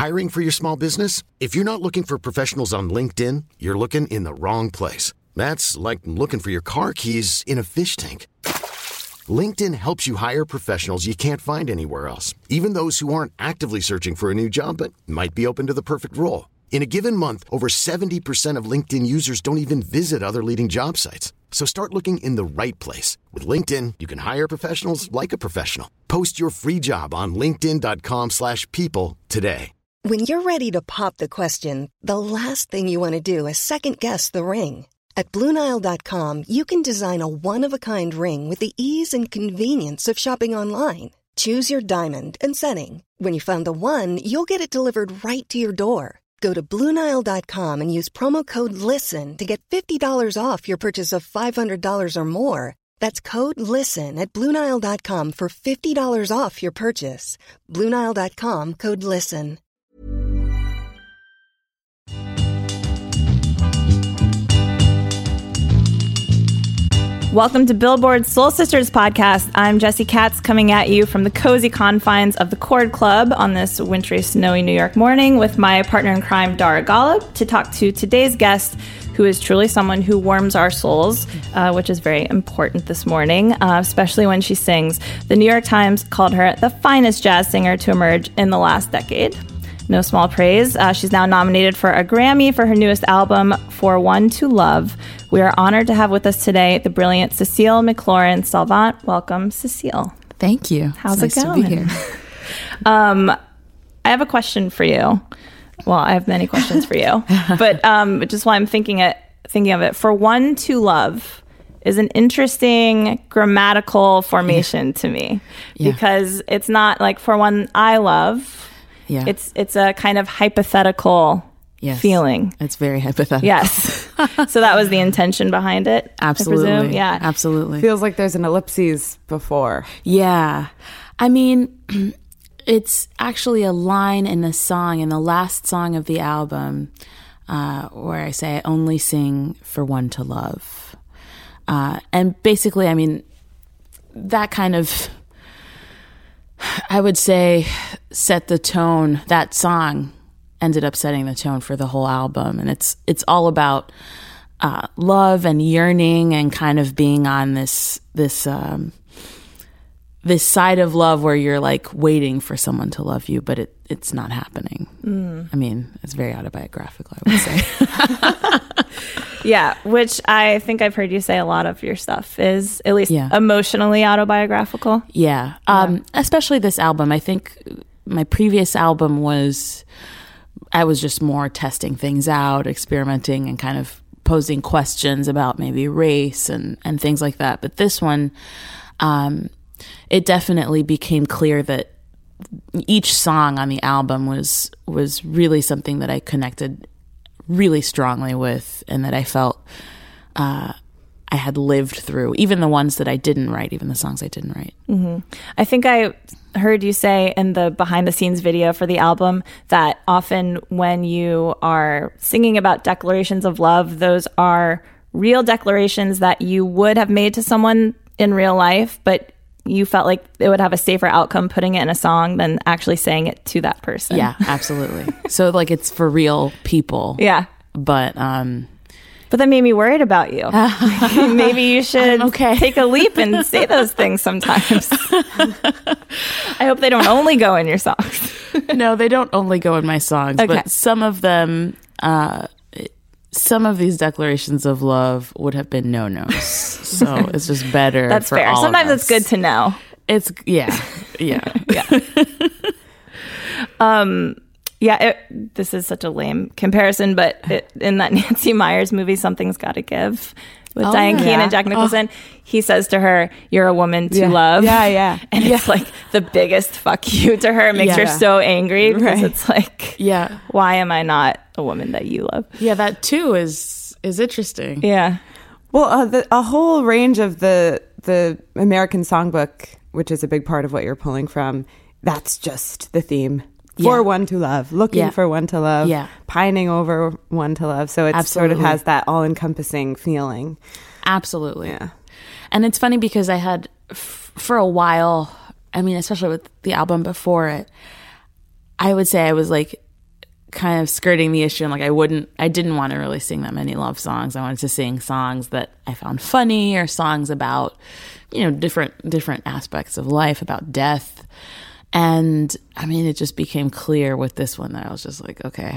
Hiring for your small business? If you're not looking for professionals on LinkedIn, you're looking in the wrong place. That's like looking for your car keys in a fish tank. LinkedIn helps you hire professionals you can't find anywhere else, even those who aren't actively searching for a new job but might be open to the perfect role. In a given month, over 70% of LinkedIn users don't even visit other leading job sites. So start looking in the right place. With LinkedIn, you can hire professionals like a professional. Post your free job on linkedin.com/people today. When you're ready to pop the question, the last thing you want to do is second-guess the ring. At BlueNile.com, you can design a one-of-a-kind ring with the ease and convenience of shopping online. Choose your diamond and setting. When you find the one, you'll get it delivered right to your door. Go to BlueNile.com and use promo code LISTEN to get $50 off your purchase of $500 or more. That's code LISTEN at BlueNile.com for $50 off your purchase. BlueNile.com, code LISTEN. Welcome to Billboard's Soul Sisters podcast. I'm Jessie Katz, coming at you from the cozy confines of the Chord Club on this wintry, snowy New York morning with my partner in crime, Dara Golub, to talk to today's guest, who is truly someone who warms our souls, which is very important this morning, especially when she sings. The New York Times called her the finest jazz singer to emerge in the last decade. No small praise. She's now nominated for a Grammy for her newest album, For One to Love. We are honored to have with us today the brilliant Cecile McLorin Salvant. Welcome, Cecile. Thank you. How's it going? Nice to be here. I have a question for you. Well, I have many questions for you, but just while I'm thinking of it, For One to Love is an interesting grammatical formation to me, because it's not like For One I Love. Yeah. It's a kind of hypothetical feeling. It's very hypothetical. Yes. So that was the intention behind it. Absolutely. I presume. Yeah. Absolutely. Feels like there's an ellipses before. Yeah. I mean, it's actually a line in the song, in the last song of the album, where I say, I only sing for one to love. And basically, I mean, that kind of, I would say, set the tone. That song ended up setting the tone for the whole album, and it's all about love and yearning and kind of being on this side of love where you're like waiting for someone to love you, but it's not happening. I mean, it's very autobiographical, I would say. Yeah, which I think I've heard you say a lot of your stuff is at least emotionally autobiographical. Yeah. Especially this album. I think my previous album I was just more testing things out, experimenting, and kind of posing questions about maybe race and things like that. But this one, it definitely became clear that each song on the album was really something that I connected really strongly with, and that I felt I had lived through, even the ones that I didn't write, even the songs I didn't write. Mm-hmm. I think I heard you say in the behind the scenes video for the album that often when you are singing about declarations of love, those are real declarations that you would have made to someone in real life, but you felt like it would have a safer outcome putting it in a song than actually saying it to that person. Yeah, absolutely. So like it's for real people. Yeah. But that made me worried about you. Maybe you should take a leap and say those things sometimes. I hope they don't only go in your songs. No, they don't only go in my songs, but some of them, some of these declarations of love would have been no-nos. So it's just better. That's for fair. all Sometimes of us. it's good to know. It's yeah. This is such a lame comparison, but in that Nancy Meyers movie, Something's Gotta Give, with Diane Keane and Jack Nicholson, he says to her, "You're a woman to love." Yeah. And it's like the biggest fuck you to her. It makes her so angry because it's like, why am I not a woman that you love? Yeah, that too is interesting. Yeah. Well, a whole range of the American Songbook, which is a big part of what you're pulling from, that's just the theme. For one to love, looking for one to love, pining over one to love. So it sort of has that all-encompassing feeling. Absolutely. Yeah. And it's funny because I had, for a while, I mean, especially with the album before it, I would say I was like kind of skirting the issue, and like I didn't want to really sing that many love songs. I wanted to sing songs that I found funny, or songs about, you know, different aspects of life, about death. And I mean, it just became clear with this one that I was just like, okay,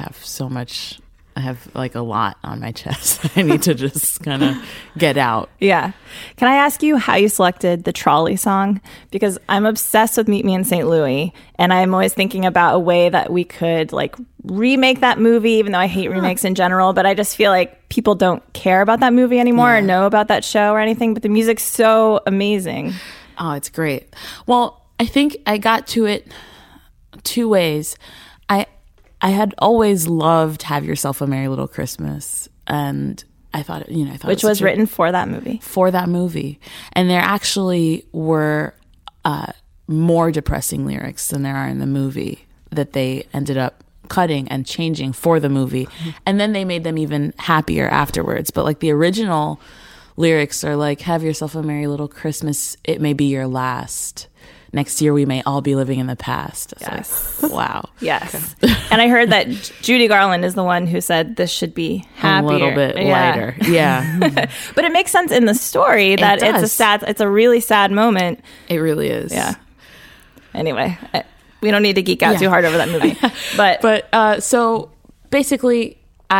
I have like a lot on my chest. I need to just kind of get out. Yeah. Can I ask you how you selected the trolley song? Because I'm obsessed with Meet Me in St. Louis, and I'm always thinking about a way that we could like remake that movie, even though I hate remakes in general. But I just feel like people don't care about that movie anymore or know about that show or anything. But the music's so amazing. Oh, it's great. Well, I think I got to it two ways. I had always loved Have Yourself a Merry Little Christmas, and I thought which was written for that movie. For that movie. And there actually were more depressing lyrics than there are in the movie that they ended up cutting and changing for the movie. And then they made them even happier afterwards. But like the original lyrics are like, have yourself a merry little Christmas, it may be your last. Next year, we may all be living in the past. Yes. Like, wow. Yes. And I heard that Judy Garland is the one who said this should be happier. A little bit lighter. Yeah. But it makes sense in the story that it's a really sad moment. It really is. Yeah. Anyway, we don't need to geek out too hard over that movie. But so basically,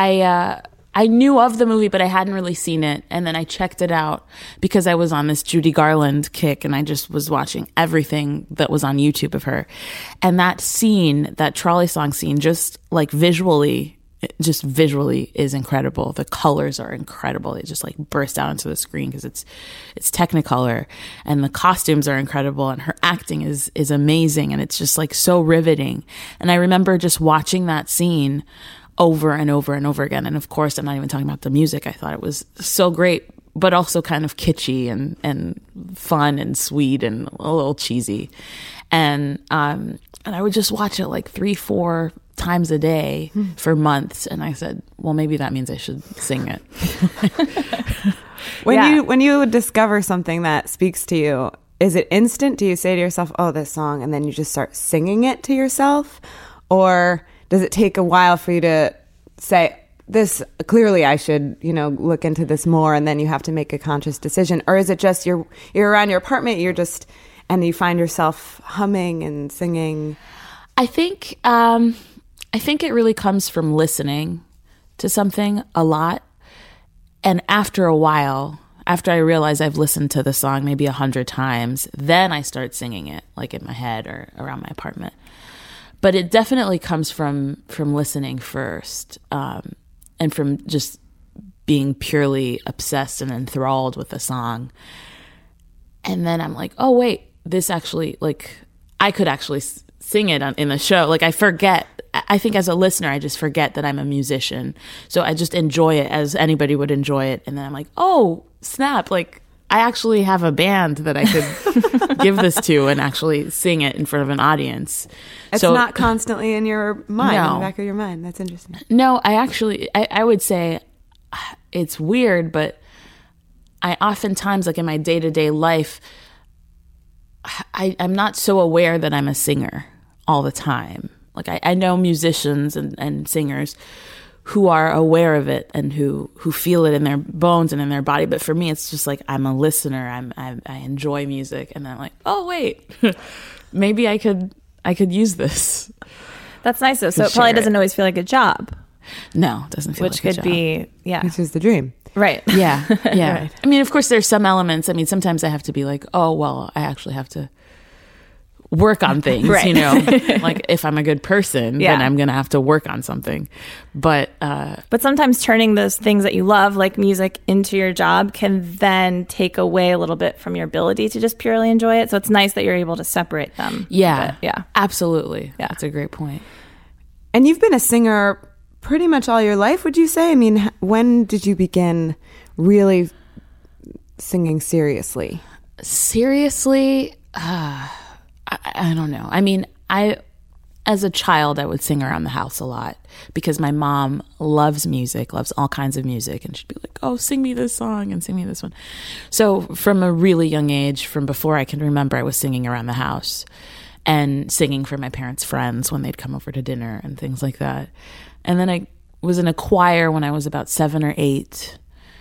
I knew of the movie, but I hadn't really seen it. And then I checked it out because I was on this Judy Garland kick, and I just was watching everything that was on YouTube of her. And that scene, that trolley song scene, just like visually is incredible. The colors are incredible. They just like burst out onto the screen because it's Technicolor, and the costumes are incredible, and her acting is amazing, and it's just like so riveting. And I remember just watching that scene over and over and over again. And of course, I'm not even talking about the music. I thought it was so great, but also kind of kitschy and fun and sweet and a little cheesy. And I would just watch it like 3-4 times a day for months. And I said, well, maybe that means I should sing it. When you discover something that speaks to you, is it instant? Do you say to yourself, oh, this song, and then you just start singing it to yourself? Or does it take a while for you to say, this, clearly I should, look into this more, and then you have to make a conscious decision? Or is it just you're around your apartment, and you find yourself humming and singing? I think it really comes from listening to something a lot. And after a while, after I realize I've listened to the song maybe 100 times, then I start singing it, like in my head or around my apartment. But it definitely comes from listening first, and from just being purely obsessed and enthralled with the song. And then I'm like, oh, wait, this actually, like, I could actually sing it in the show. Like, I forget. I think as a listener, I just forget that I'm a musician. So I just enjoy it as anybody would enjoy it. And then I'm like, oh, snap, like, I actually have a band that I could give this to and actually sing it in front of an audience. It's not constantly in your mind, in the back of your mind. That's interesting. No, I would say it's weird, but I oftentimes, like in my day-to-day life, I'm not so aware that I'm a singer all the time. Like I know musicians and singers who are aware of it and who feel it in their bones and in their body. But for me, it's just like I'm a listener. I enjoy music, and then I'm like, oh wait, maybe I could use this. That's nice though. So it probably doesn't always feel like a job. No, it doesn't feel like a job. Which could be, which is the dream. Right. Yeah. Yeah. Right. I mean, of course, there's some elements. I mean, sometimes I have to be like, oh, well, I actually have to work on things, right. Like if I'm a good person, then I'm going to have to work on something. But sometimes turning those things that you love, like music, into your job can then take away a little bit from your ability to just purely enjoy it. So it's nice that you're able to separate them. Yeah. Yeah. Absolutely. Yeah. That's a great point. And you've been a singer pretty much all your life, would you say? I mean, when did you begin really singing seriously? Seriously? I don't know. I mean, as a child, I would sing around the house a lot because my mom loves music, loves all kinds of music. And she'd be like, oh, sing me this song and sing me this one. So from a really young age, from before I can remember, I was singing around the house. and singing for my parents' friends when they'd come over to dinner and things like that. And then I was in a choir when I was about 7 or 8.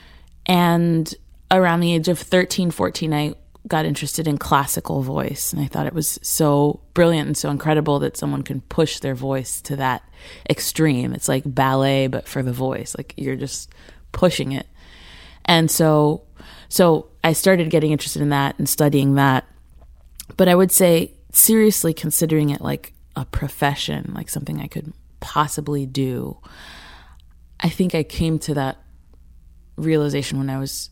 And around the age of 13, 14, I got interested in classical voice. And I thought it was so brilliant and so incredible that someone can push their voice to that extreme. It's like ballet, but for the voice. Like you're just pushing it. And so I started getting interested in that and studying that. But I would say seriously considering it like a profession, like something I could possibly do, I think I came to that realization when I was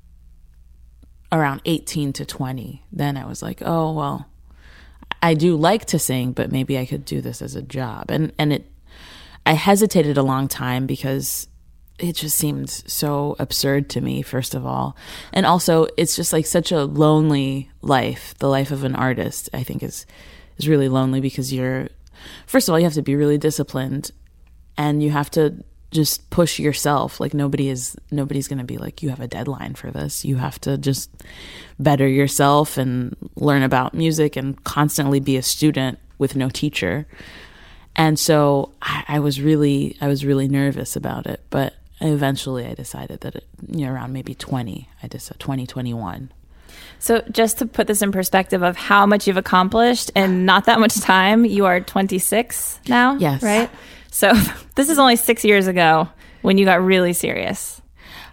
around 18 to 20. Then I was like, oh, well, I do like to sing, but maybe I could do this as a job. And I hesitated a long time because it just seemed so absurd to me, first of all. And also, it's just like such a lonely life. The life of an artist, I think, is really lonely because first of all, you have to be really disciplined and you have to just push yourself. Like nobody's going to be like, you have a deadline for this. You have to just better yourself and learn about music and constantly be a student with no teacher. And so I was really nervous about it, but eventually I decided that around maybe 2021. So just to put this in perspective of how much you've accomplished in not that much time, you are 26 now, yes, right? So this is only 6 years ago when you got really serious.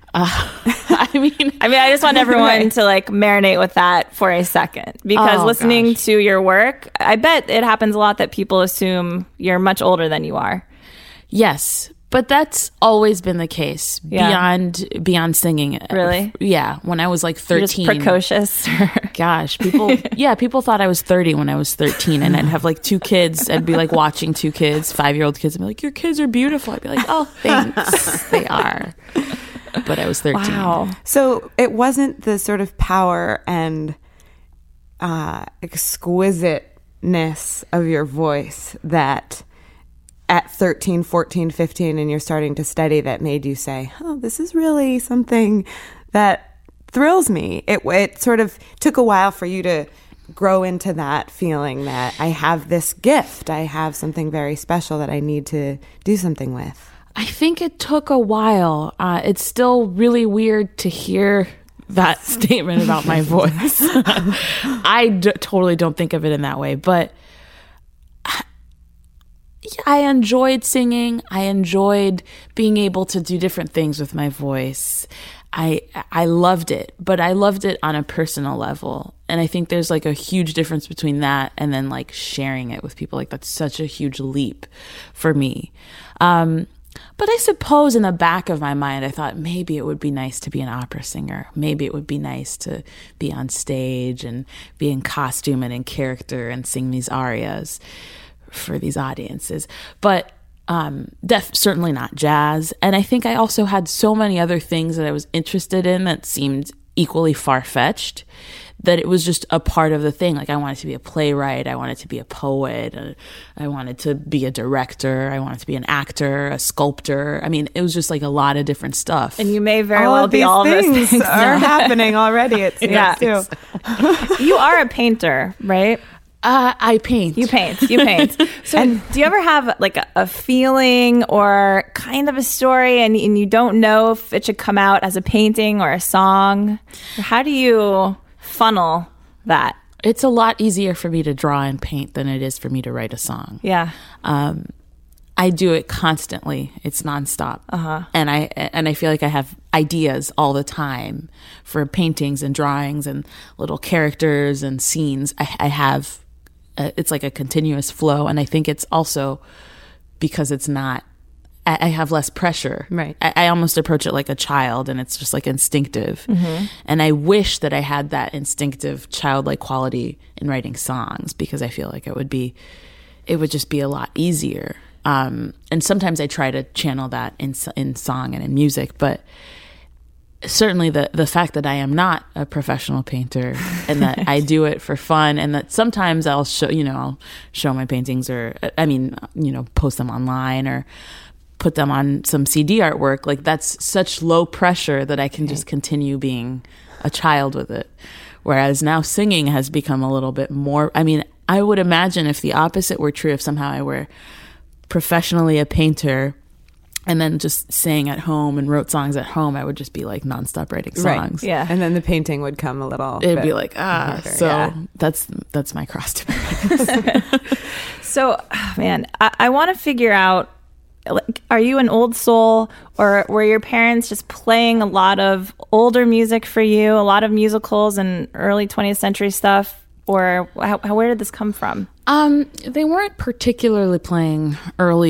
I just want everyone to like marinate with that for a second, because listening to your work, I bet it happens a lot that people assume you're much older than you are. Yes. But that's always been the case beyond singing. Really? Yeah. When I was like 13. You're just precocious. Gosh, people thought I was 30 when I was 13, and I'd have like 2 kids. I'd be like watching 2 kids, 5-year-old kids, and be like, your kids are beautiful. I'd be like, oh, thanks. They are. But I was 13. Wow. So it wasn't the sort of power and exquisiteness of your voice that at 13, 14, 15, and you're starting to study that made you say, oh, this is really something that thrills me. It sort of took a while for you to grow into that feeling that I have this gift. I have something very special that I need to do something with. I think it took a while. It's still really weird to hear that statement about my voice. I totally don't think of it in that way, but I enjoyed singing. I enjoyed being able to do different things with my voice. I loved it, but I loved it on a personal level. And I think there's like a huge difference between that and then like sharing it with people. Like that's such a huge leap for me. But I suppose in the back of my mind, I thought maybe it would be nice to be an opera singer. Maybe it would be nice to be on stage and be in costume and in character and sing these arias for these audiences, but certainly not jazz. And I think I also had so many other things that I was interested in that seemed equally far-fetched, that it was just a part of the thing. Like I wanted to be a playwright, I wanted to be a poet, I wanted to be a director, I wanted to be an actor, a sculptor. I mean, it was just like a lot of different stuff. And you may very well be all those things are happening already. It seems too. You are a painter, right? I paint. You paint. So do you ever have like a feeling or kind of a story and you don't know if it should come out as a painting or a song? How do you funnel that? It's a lot easier for me to draw and paint than it is for me to write a song. Yeah. I do it constantly. It's nonstop. And I feel like I have ideas all the time for paintings and drawings and little characters and scenes. I have it's like a continuous flow, and I think it's also because it's not, I have less pressure. Right. I almost approach it like a child, and it's just like instinctive. Mm-hmm. And I wish that I had that instinctive childlike quality in writing songs, because I feel like it would just be a lot easier. And sometimes I try to channel that in song and in music, but certainly the fact that I am not a professional painter and that I do it for fun, and that sometimes I'll show my paintings, or post them online or put them on some CD artwork. Like that's such low pressure that I can just continue being a child with it. Whereas now singing has become a little bit more, I would imagine if the opposite were true, if somehow I were professionally a painter and then just sang at home and wrote songs at home, I would just be like nonstop writing songs. Right. Yeah. And then the painting would come a little. It'd be like, harder. So that's my cross to bear. So, man, I want to figure out, like, are you an old soul, or were your parents just playing a lot of older music for you, a lot of musicals and early 20th century stuff? Or where did this come from? They weren't particularly playing early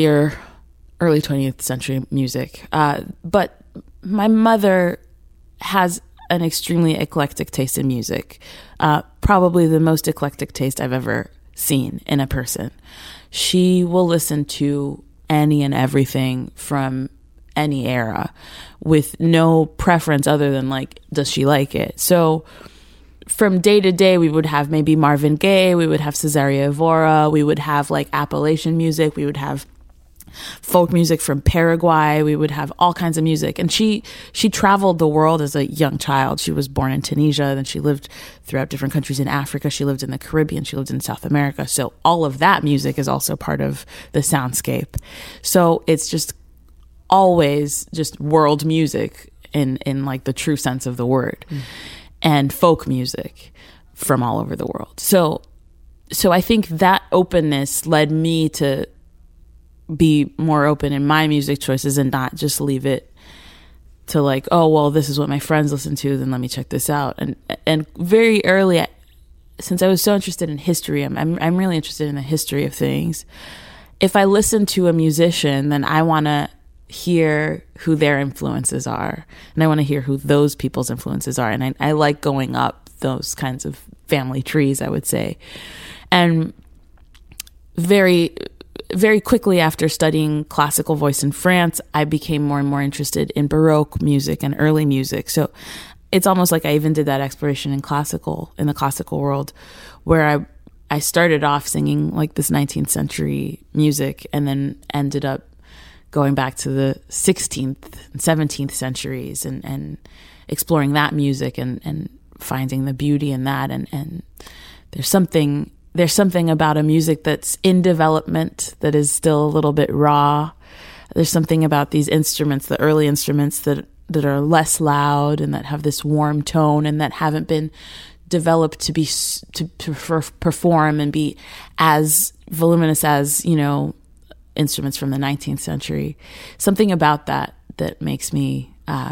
20th century music. But my mother has an extremely eclectic taste in music. Probably the most eclectic taste I've ever seen in a person. She will listen to any and everything from any era with no preference other than, like, does she like it? So from day to day, we would have maybe Marvin Gaye, we would have Cesaria Evora, we would have like Appalachian music, we would have folk music from Paraguay, we would have all kinds of music. And she traveled the world as a young child. She was born in Tunisia, then she lived throughout different countries in Africa, she lived in the Caribbean, she lived in South America. So all of that music is also part of the soundscape. So it's just always just world music in like the true sense of the word. And folk music from all over the world. So I think that openness led me to be more open in my music choices and not just leave it to like, oh, well, this is what my friends listen to, then let me check this out. And very early, since I was so interested in history, I'm really interested in the history of things. If I listen to a musician, then I want to hear who their influences are, and I want to hear who those people's influences are, and I like going up those kinds of family trees, I would say. And very, very quickly after studying classical voice in France, I became more and more interested in Baroque music and early music. So it's almost like I even did that exploration in the classical world, where I started off singing like this 19th century music and then ended up going back to the 16th and 17th centuries and exploring that music and finding the beauty in that. And there's something about a music that's in development that is still a little bit raw. There's something about these instruments, the early instruments that are less loud and that have this warm tone and that haven't been developed to perform and be as voluminous as, instruments from the 19th century. Something about that makes me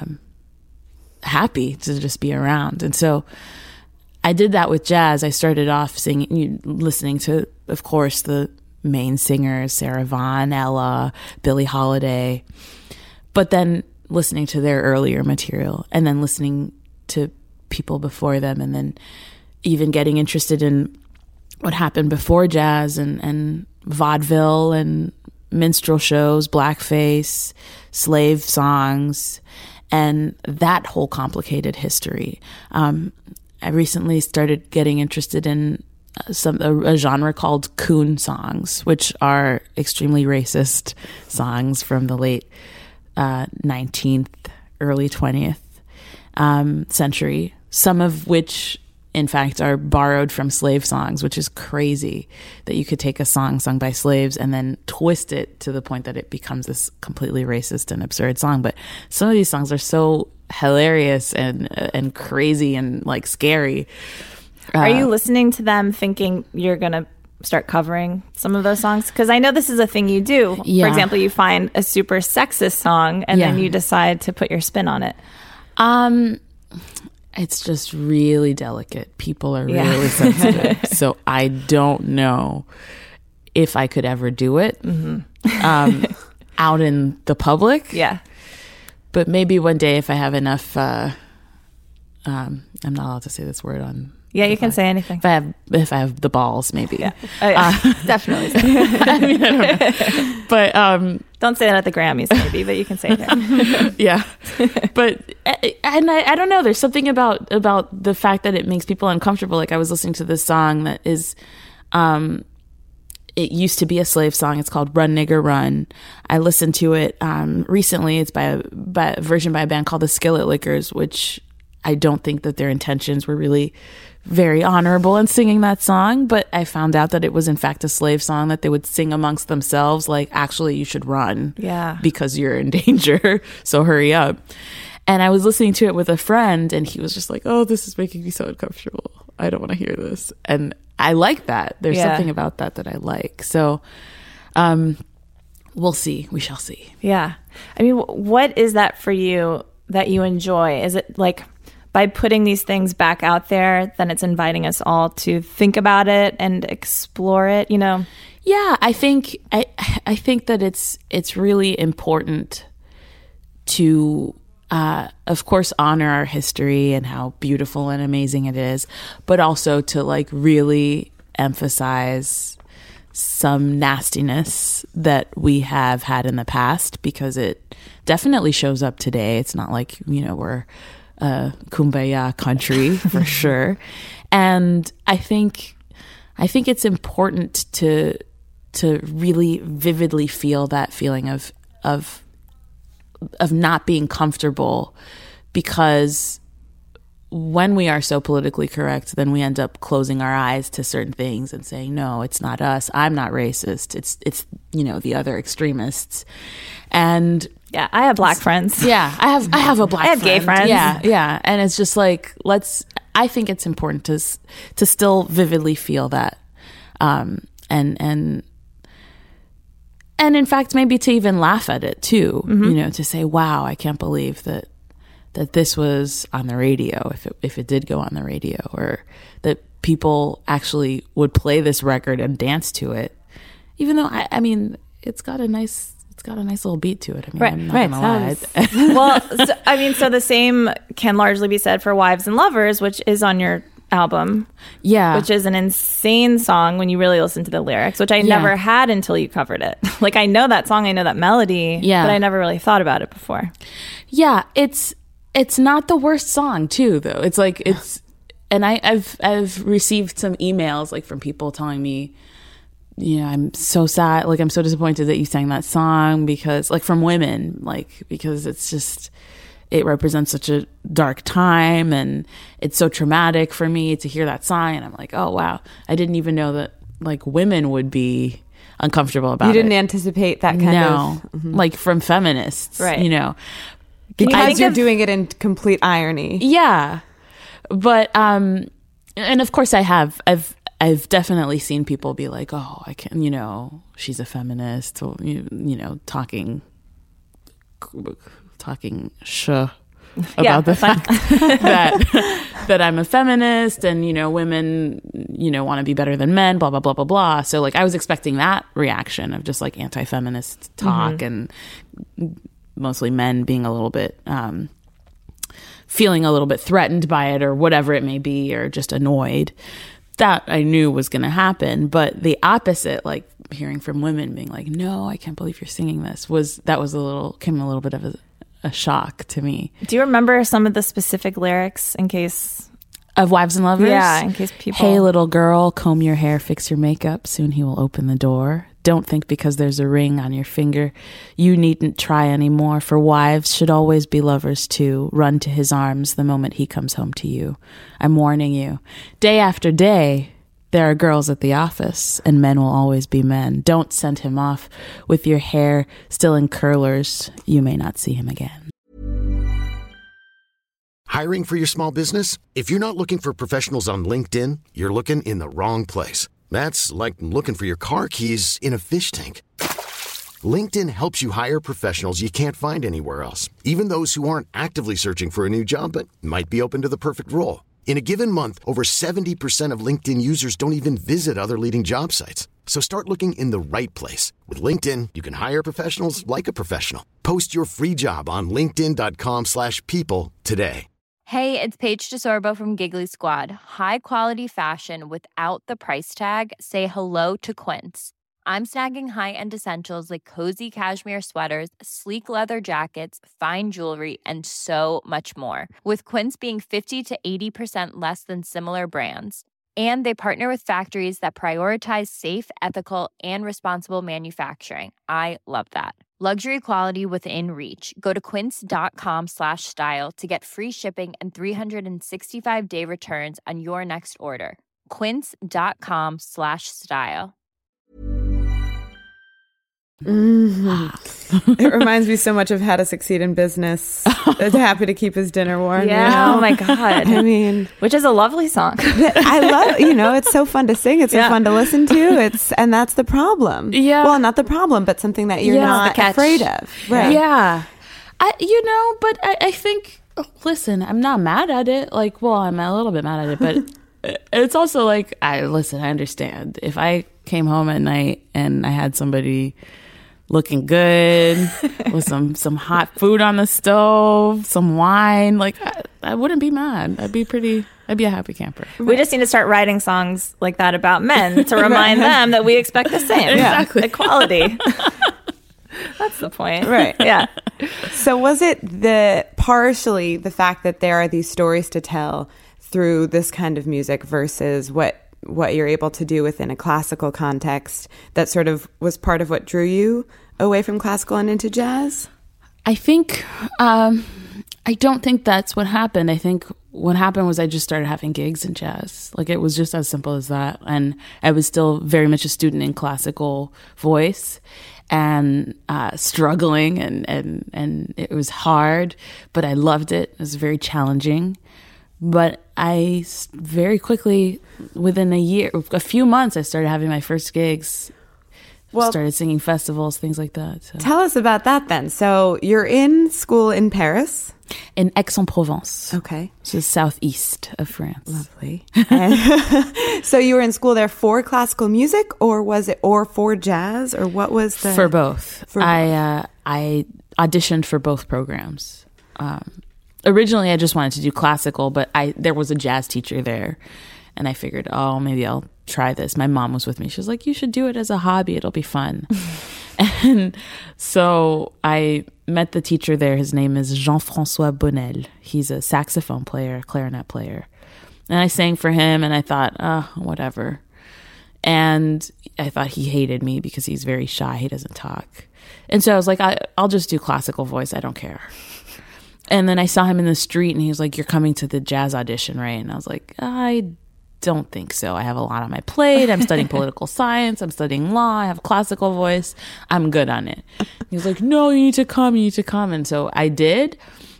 happy to just be around. And so I did that with jazz. I started off listening to, of course, the main singers, Sarah Vaughan, Ella, Billie Holiday, but then listening to their earlier material and then listening to people before them, and then even getting interested in what happened before jazz and vaudeville and minstrel shows, blackface, slave songs, and that whole complicated history. I recently started getting interested in a genre called coon songs, which are extremely racist songs from the late 19th, early 20th century, some of which in fact are borrowed from slave songs, which is crazy that you could take a song sung by slaves and then twist it to the point that it becomes this completely racist and absurd song. But some of these songs are so hilarious and crazy and like scary. Are you listening to them thinking you're going to start covering some of those songs? Because I know this is a thing you do. Yeah. For example, you find a super sexist song and then you decide to put your spin on it. It's just really delicate. People are really sensitive. So I don't know if I could ever do it out in the public. Yeah. But maybe one day if I have enough, I'm not allowed to say this word on. Yeah, you can say anything. If I have the balls, maybe. Yeah. Oh, yeah. Definitely. I mean, I don't know. But don't say that at the Grammys, maybe, but you can say it there. Yeah. But I don't know. There's something about the fact that it makes people uncomfortable. Like I was listening to this song that is, it used to be a slave song. It's called "Run Nigger Run." I listened to it recently. It's by a version by a band called the Skillet Lickers, which I don't think that their intentions were really very honorable in singing that song, but I found out that it was in fact a slave song that they would sing amongst themselves, like, actually, you should run because you're in danger, so hurry up. And I was listening to it with a friend, and he was just like, oh, this is making me so uncomfortable. I don't want to hear this. And I like that. There's something about that I like. So we'll see. We shall see. Yeah. I mean, what is that for you that you enjoy? Is it like by putting these things back out there, then it's inviting us all to think about it and explore it, you know? Yeah, I think that it's really important to, of course, honor our history and how beautiful and amazing it is, but also to like really emphasize some nastiness that we have had in the past, because it definitely shows up today. It's not like, you know, we're a kumbaya country for sure. And I think it's important to really vividly feel that feeling of not being comfortable, because when we are so politically correct, then we end up closing our eyes to certain things and saying, no, it's not us. I'm not racist. It's you know, the other extremists. And yeah, I have black friends. Yeah, I have a black friend. Gay friends. Yeah. And it's just like, I think it's important to still vividly feel that. And in fact, maybe to even laugh at it too, you know, to say, wow, I can't believe that this was on the radio, if it did go on the radio, or that people actually would play this record and dance to it, even though I mean, it's got a nice little beat to it. I mean, right, I'm not gonna lie. Well, so the same can largely be said for Wives and Lovers, which is on your album. Yeah. Which is an insane song when you really listen to the lyrics, which I never had until you covered it. Like, I know that song, I know that melody, but I never really thought about it before. Yeah, it's not the worst song too, though. It's like, and I've received some emails like from people telling me, you know, I'm so sad, like I'm so disappointed that you sang that song, because like from women, like, because it's just, it represents such a dark time and it's so traumatic for me to hear that song. And I'm like, oh wow, I didn't even know that like women would be uncomfortable about it. You didn't anticipate that kind of like from feminists, right? You know, because you're doing it in complete irony. Yeah, but and of course I've definitely seen people be like, oh, I can, you know, she's a feminist, or, you know, talking about the fact that I'm a feminist, and, you know, women, you know, want to be better than men, blah, blah, blah, blah, blah. So like, I was expecting that reaction of just like anti-feminist talk, and mostly men being a little bit, feeling a little bit threatened by it, or whatever it may be, or just annoyed. That I knew was going to happen. But the opposite, like hearing from women being like, no, I can't believe you're singing this, came a little bit of a shock to me. Do you remember some of the specific lyrics in case of Wives and Lovers? Yeah, in case people... Hey, little girl, comb your hair, fix your makeup. Soon he will open the door. Don't think because there's a ring on your finger you needn't try anymore, for wives should always be lovers too. Run to his arms the moment he comes home to you. I'm warning you. Day after day, there are girls at the office, and men will always be men. Don't send him off with your hair still in curlers. You may not see him again. Hiring for your small business? If you're not looking for professionals on LinkedIn, you're looking in the wrong place. That's like looking for your car keys in a fish tank. LinkedIn helps you hire professionals you can't find anywhere else, even those who aren't actively searching for a new job but might be open to the perfect role. In a given month, over 70% of LinkedIn users don't even visit other leading job sites. So start looking in the right place. With LinkedIn, you can hire professionals like a professional. Post your free job on linkedin.com/people today. Hey, it's Paige DeSorbo from Giggly Squad. High quality fashion without the price tag. Say hello to Quince. I'm snagging high-end essentials like cozy cashmere sweaters, sleek leather jackets, fine jewelry, and so much more. With Quince being 50 to 80% less than similar brands. And they partner with factories that prioritize safe, ethical, and responsible manufacturing. I love that. Luxury quality within reach. Go to quince.com/style to get free shipping and 365-day returns on your next order. Quince.com/style. It reminds me so much of How to Succeed in Business. Happy to keep his dinner warm. Yeah. You know? Oh my God. I mean, which is a lovely song. I love, it's so fun to sing. It's so fun to listen to. And that's the problem. Yeah. Well, not the problem, but something that you're not afraid of. Right. Yeah. But I think, listen, I'm not mad at it. Like, well, I'm a little bit mad at it, but it's also like, I understand. If I came home at night and I had somebody looking good with some hot food on the stove, some wine, like I wouldn't be mad. I'd be a happy camper. We just need to start writing songs like that about men to remind them that we expect the same. Exactly. Equality. That's the point. Right. Yeah. So was it partially the fact that there are these stories to tell through this kind of music versus what you're able to do within a classical context that sort of was part of what drew you away from classical and into jazz? I think, I don't think that's what happened. I think what happened was I just started having gigs in jazz. Like, it was just as simple as that. And I was still very much a student in classical voice and struggling, and it was hard, but I loved it. It was very challenging. But I very quickly, within a few months, I started having my first gigs. Well, started singing festivals, things like that. So. Tell us about that then. So you're in school in Paris? In Aix-en-Provence. Okay. Which is southeast of France. Lovely. So you were in school there for classical music, or was it for jazz, or what was the... For both. I auditioned for both programs. Originally, I just wanted to do classical, but there was a jazz teacher there, and I figured, maybe I'll try this. My mom was with me. She was like, you should do it as a hobby. It'll be fun. And so I met the teacher there. His name is Jean-François Bonnel. He's a saxophone player, clarinet player. And I sang for him, and I thought, whatever. And I thought he hated me because he's very shy. He doesn't talk. And so I was like, I'll just do classical voice. I don't care. And then I saw him in the street, and he was like, you're coming to the jazz audition, right? And I was like, I don't think so. I have a lot on my plate. I'm studying political science. I'm studying law. I have classical voice. I'm good on it. He was like, no, you need to come. And so I did.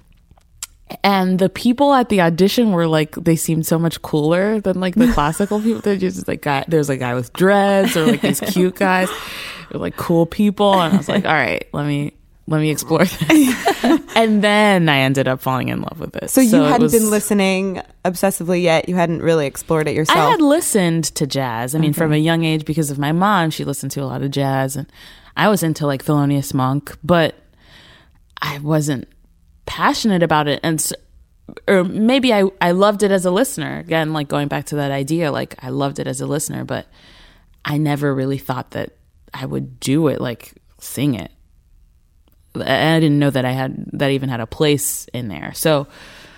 And the people at the audition were like, they seemed so much cooler than like the classical people. They're just like, there's a guy with dreads, or like these cute guys. They're like cool people. And I was like, all right, let me explore this. And then I ended up falling in love with it. So you hadn't been listening obsessively yet? You hadn't really explored it yourself? I had listened to jazz. I mean, from a young age, because of my mom, she listened to a lot of jazz. And I was into like Thelonious Monk, but I wasn't passionate about it. Or maybe I loved it as a listener. Again, like going back to that idea, like I loved it as a listener, but I never really thought that I would do it, like sing it. I didn't know that that even had a place in there. So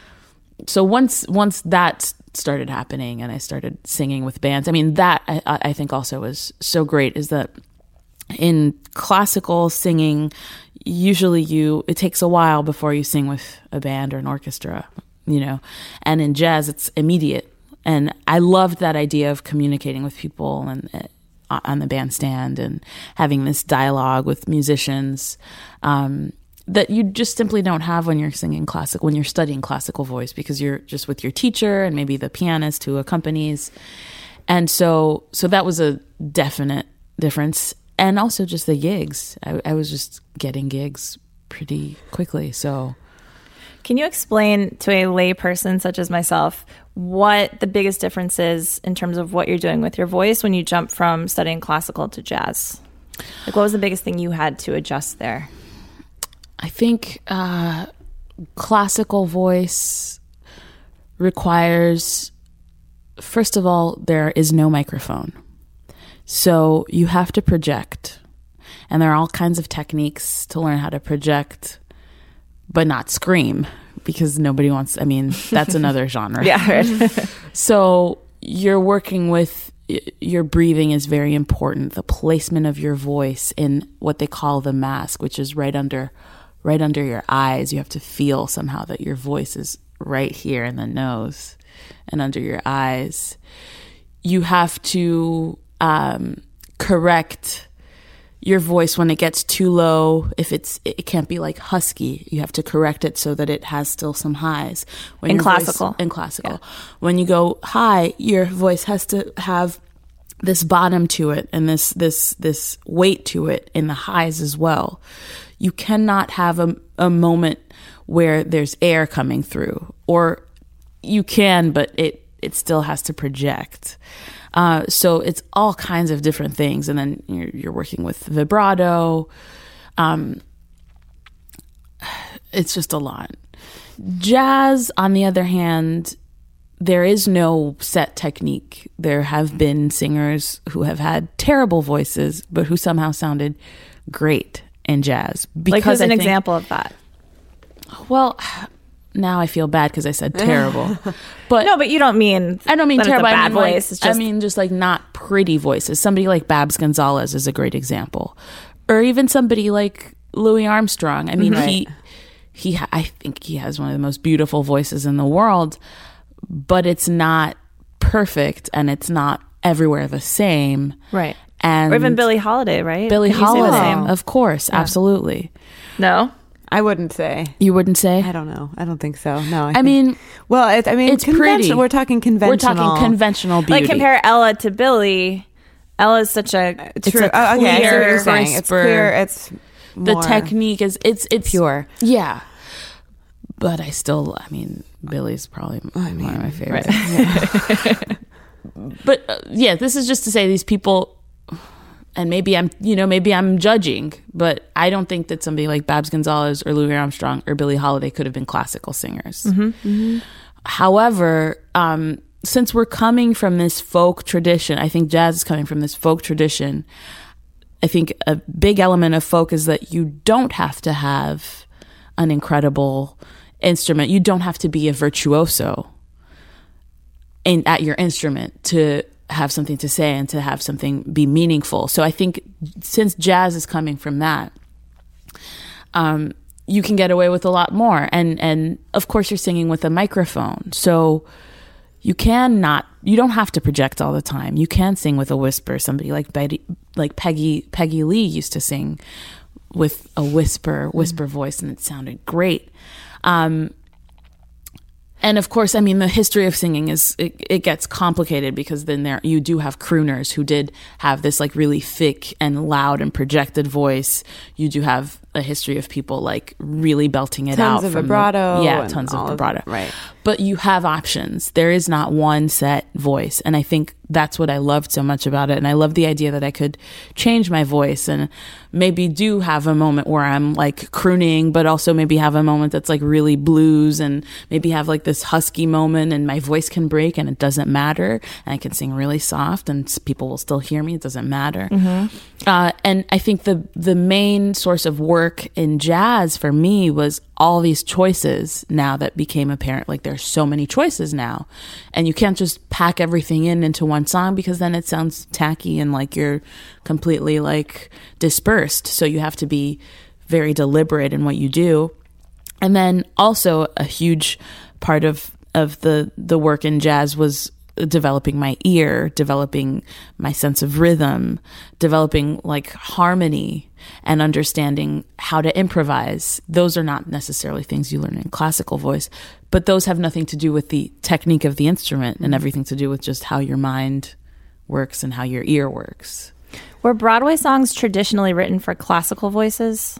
once that started happening and I started singing with bands, I mean, that I think also was so great, is that in classical singing, usually it takes a while before you sing with a band or an orchestra, and in jazz it's immediate. And I loved that idea of communicating with people and on the bandstand and having this dialogue with musicians that you just simply don't have when you're when you're studying classical voice, because you're just with your teacher and maybe the pianist who accompanies. And so that was a definite difference. And also just the gigs. I was just getting gigs pretty quickly. So can you explain to a lay person such as myself what the biggest difference is in terms of what you're doing with your voice when you jump from studying classical to jazz? Like, what was the biggest thing you had to adjust there? I think classical voice requires, first of all, there is no microphone. So you have to project. And there are all kinds of techniques to learn how to project, but not scream, because nobody wants, that's another genre. Yeah. Right. So you're working with your breathing is very important. The placement of your voice in what they call the mask, which is right under your eyes. You have to feel somehow that your voice is right here in the nose and under your eyes. You have to correct your voice when it gets too low. If it can't be like husky, you have to correct it so that it has still some highs. In classical. Yeah. When you go high, your voice has to have this bottom to it and this weight to it in the highs as well. You cannot have a moment where there's air coming through, or you can, but it still has to project. So it's all kinds of different things. And then you're working with vibrato. It's just a lot. Jazz, on the other hand, there is no set technique. There have been singers who have had terrible voices, but who somehow sounded great in jazz. Like, who's an example of that? Well, now I feel bad because I said terrible. But no, but you don't mean... I don't mean terrible. It's a bad voice. Like, it's just... I mean just like not pretty voices. Somebody like Babs Gonzalez is a great example. Or even somebody like Louis Armstrong. I mean, I think he has one of the most beautiful voices in the world, but it's not perfect and it's not everywhere the same. Right. And or even Billie Holiday, right? Billie Holiday, of course, yeah. Absolutely. No? I wouldn't say. You wouldn't say? I don't know. I don't think so. No. I mean, it's pretty. We're talking conventional. We're talking conventional beauty. Like, compare Ella to Billie. Ella's such a true. It's a clear, okay, I see what you're saying. It's clear. It's more, the technique is it's pure. Yeah. But Billie's probably one of my favorites. Right. Yeah. But this is just to say these people. And maybe I'm judging, but I don't think that somebody like Babs Gonzalez or Louis Armstrong or Billie Holiday could have been classical singers. Mm-hmm. Mm-hmm. However, since we're coming from this folk tradition, I think jazz is coming from this folk tradition. I think a big element of folk is that you don't have to have an incredible instrument. You don't have to be a virtuoso at your instrument to have something to say and to have something be meaningful. So I think since jazz is coming from that, you can get away with a lot more. And of course you're singing with a microphone. So you don't have to project all the time. You can sing with a whisper. Somebody like Peggy Lee used to sing with a whisper voice, and it sounded great. And of course, the history of singing it gets complicated because then you do have crooners who did have this like really thick and loud and projected voice. You do have a history of people like really belting it out. Tons of vibrato. Tons of vibrato. Right. But you have options. There is not one set voice. And I think that's what I loved so much about it. And I love the idea that I could change my voice and maybe do have a moment where I'm like crooning, but also maybe have a moment that's like really blues, and maybe have like this husky moment and my voice can break and it doesn't matter. And I can sing really soft and people will still hear me. It doesn't matter. Mm-hmm. And I think the main source of work in jazz for me was all these choices now that became apparent. Like there's so many choices now, and you can't just pack everything into one song because then it sounds tacky and like you're completely like dispersed. So you have to be very deliberate in what you do. And then also a huge part of the work in jazz was developing my ear, developing my sense of rhythm, developing like harmony and understanding how to improvise. Those are not necessarily things you learn in classical voice, but those have nothing to do with the technique of the instrument and everything to do with just how your mind works and how your ear works. Were Broadway songs traditionally written for classical voices?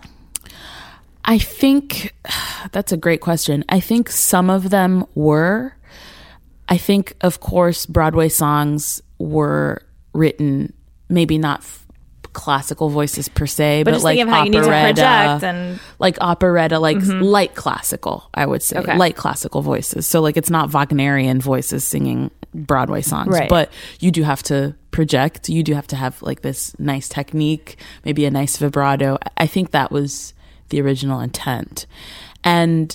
I think that's a great question. I think some of them were. I think, of course, Broadway songs were written, maybe not classical voices per se, but like operetta, like operetta, like light classical, I would say, light classical voices. So like it's not Wagnerian voices singing Broadway songs, right. But you do have to project. You do have to have like this nice technique, maybe a nice vibrato. I think that was the original intent. And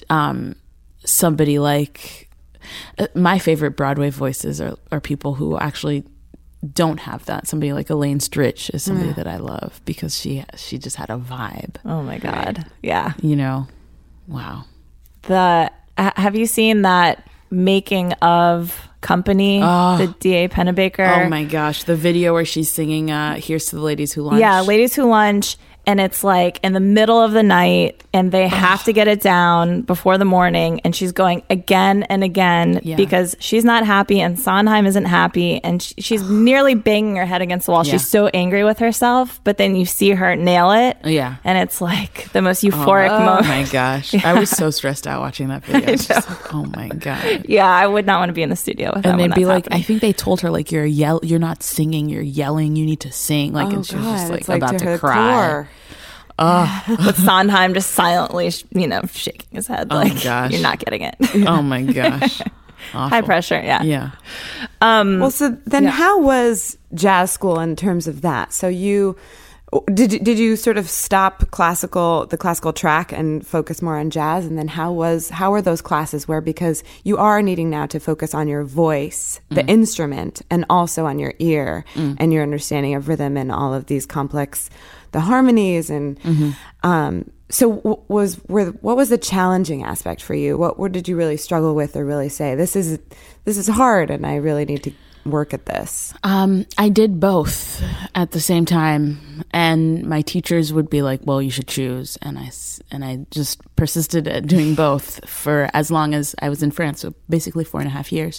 somebody like... my favorite Broadway voices are people who actually don't have that. Somebody like Elaine Stritch is somebody that I love because she just had a vibe. Oh my God. Yeah. You know, wow. Have you seen that making of Company, the D.A. Pennebaker? Oh my gosh. The video where she's singing Here's to the Ladies Who Lunch. Yeah, Ladies Who Lunch. And it's like in the middle of the night and they have to get it down before the morning. And she's going again and again because she's not happy and Sondheim isn't happy. And she's nearly banging her head against the wall. She's so angry with herself. But then you see her nail it. Yeah. And it's like the most euphoric moment. Oh my gosh. I was so stressed out watching that video. I was just like, oh my God. Yeah, I would not want to be in the studio with her. And they'd be like, happening. I think they told her like, you're not singing, you're yelling, you need to sing. Like, and she was just like about to cry. With Sondheim just silently, shaking his head like, you're not getting it. Oh my gosh. Awful. High pressure, yeah. Yeah. Well, so then how was jazz school in terms of that? So did you sort of stop the classical track and focus more on jazz? And then how were those classes because you are needing now to focus on your voice, the instrument, and also on your ear and your understanding of rhythm and all of these complex, the harmonies and so what was the challenging aspect for you? What did you really struggle with or really say this is hard and I really need to work at this? I did both at the same time, and my teachers would be like, well, you should choose, and I just persisted at doing both for as long as I was in France, so basically 4.5 years,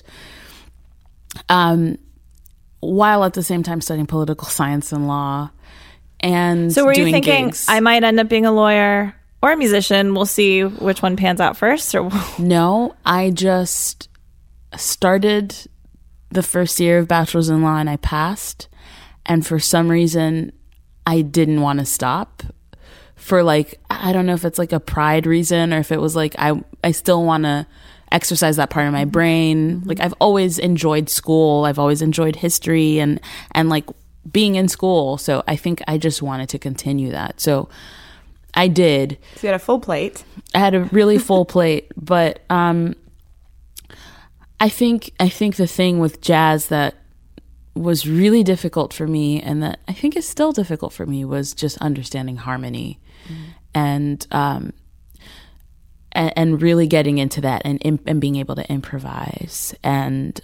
while at the same time studying political science and law. And so were you doing thinking gigs. I might end up being a lawyer or a musician? We'll see which one pans out first. Or no, I just started the first year of bachelor's in law and I passed. And for some reason, I didn't want to stop for like, I don't know if it's like a pride reason or if it was like, I still want to exercise that part of my brain. Like I've always enjoyed school. I've always enjoyed history and like being in school. So I think I just wanted to continue that. So I did. So you had a full plate. I had a really full plate, but I think the thing with jazz that was really difficult for me and that I think is still difficult for me was just understanding harmony and really getting into that and being able to improvise. And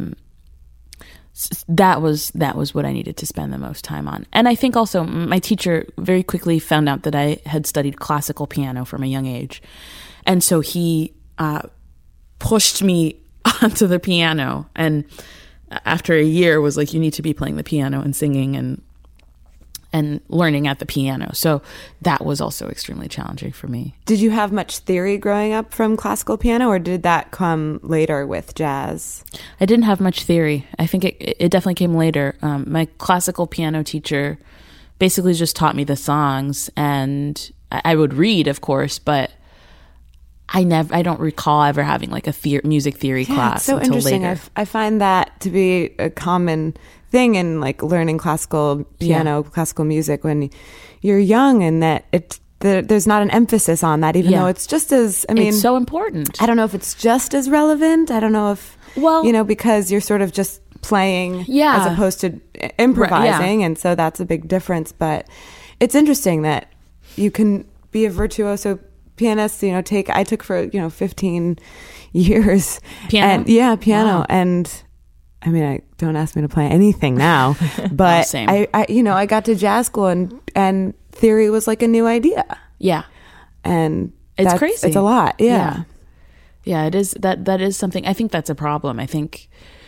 that was what I needed to spend the most time on. And I think also my teacher very quickly found out that I had studied classical piano from a young age. And so he pushed me onto the piano. And after a year was like, you need to be playing the piano and singing and learning at the piano. So that was also extremely challenging for me. Did you have much theory growing up from classical piano, or did that come later with jazz? I didn't have much theory. I think it definitely came later. My classical piano teacher basically just taught me the songs, and I would read, of course, but I don't recall ever having like a music theory class. It's so until interesting. Later. I find that to be a common thing in like learning classical piano, classical music when you're young, and that there's not an emphasis on that, even though it's just as, it's so important. I don't know if it's just as relevant. I don't know if, because you're sort of just playing as opposed to improvising. And so that's a big difference. But it's interesting that you can be a virtuoso pianist, I took for, 15 years. Piano? And, piano. Wow. And I don't ask me to play anything now, but same. I got to jazz school and theory was like a new idea. Yeah. And it's crazy. It's a lot. Yeah. Yeah, it is. That is something. I think that's a problem. I think,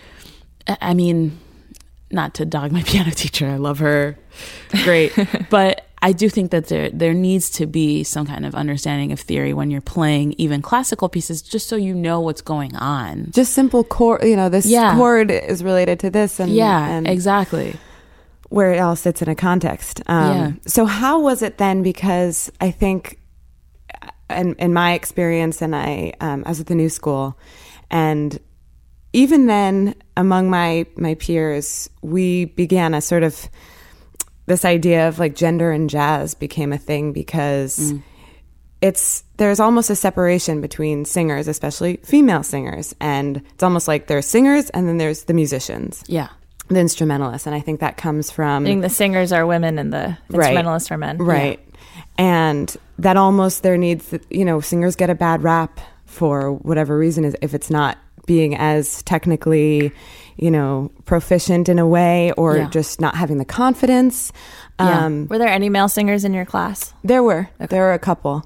not to dog my piano teacher. I love her. Great. But I do think that there needs to be some kind of understanding of theory when you're playing even classical pieces, just so you know what's going on. Just simple chord, this chord is related to this. And exactly. Where it all sits in a context. So how was it then? Because I think in my experience, and I was at the New School, and even then among my peers, we began a sort of this idea of like gender and jazz became a thing because there's almost a separation between singers, especially female singers. And it's almost like there's singers and then there's the musicians. Yeah. the instrumentalists. And I think that comes from... the singers are women and the instrumentalists are men. Right. Yeah. And that almost there needs, singers get a bad rap for whatever reason, is if it's not being as technically, proficient in a way, or just not having the confidence. Were there any male singers in your class? There were. Okay. There were a couple.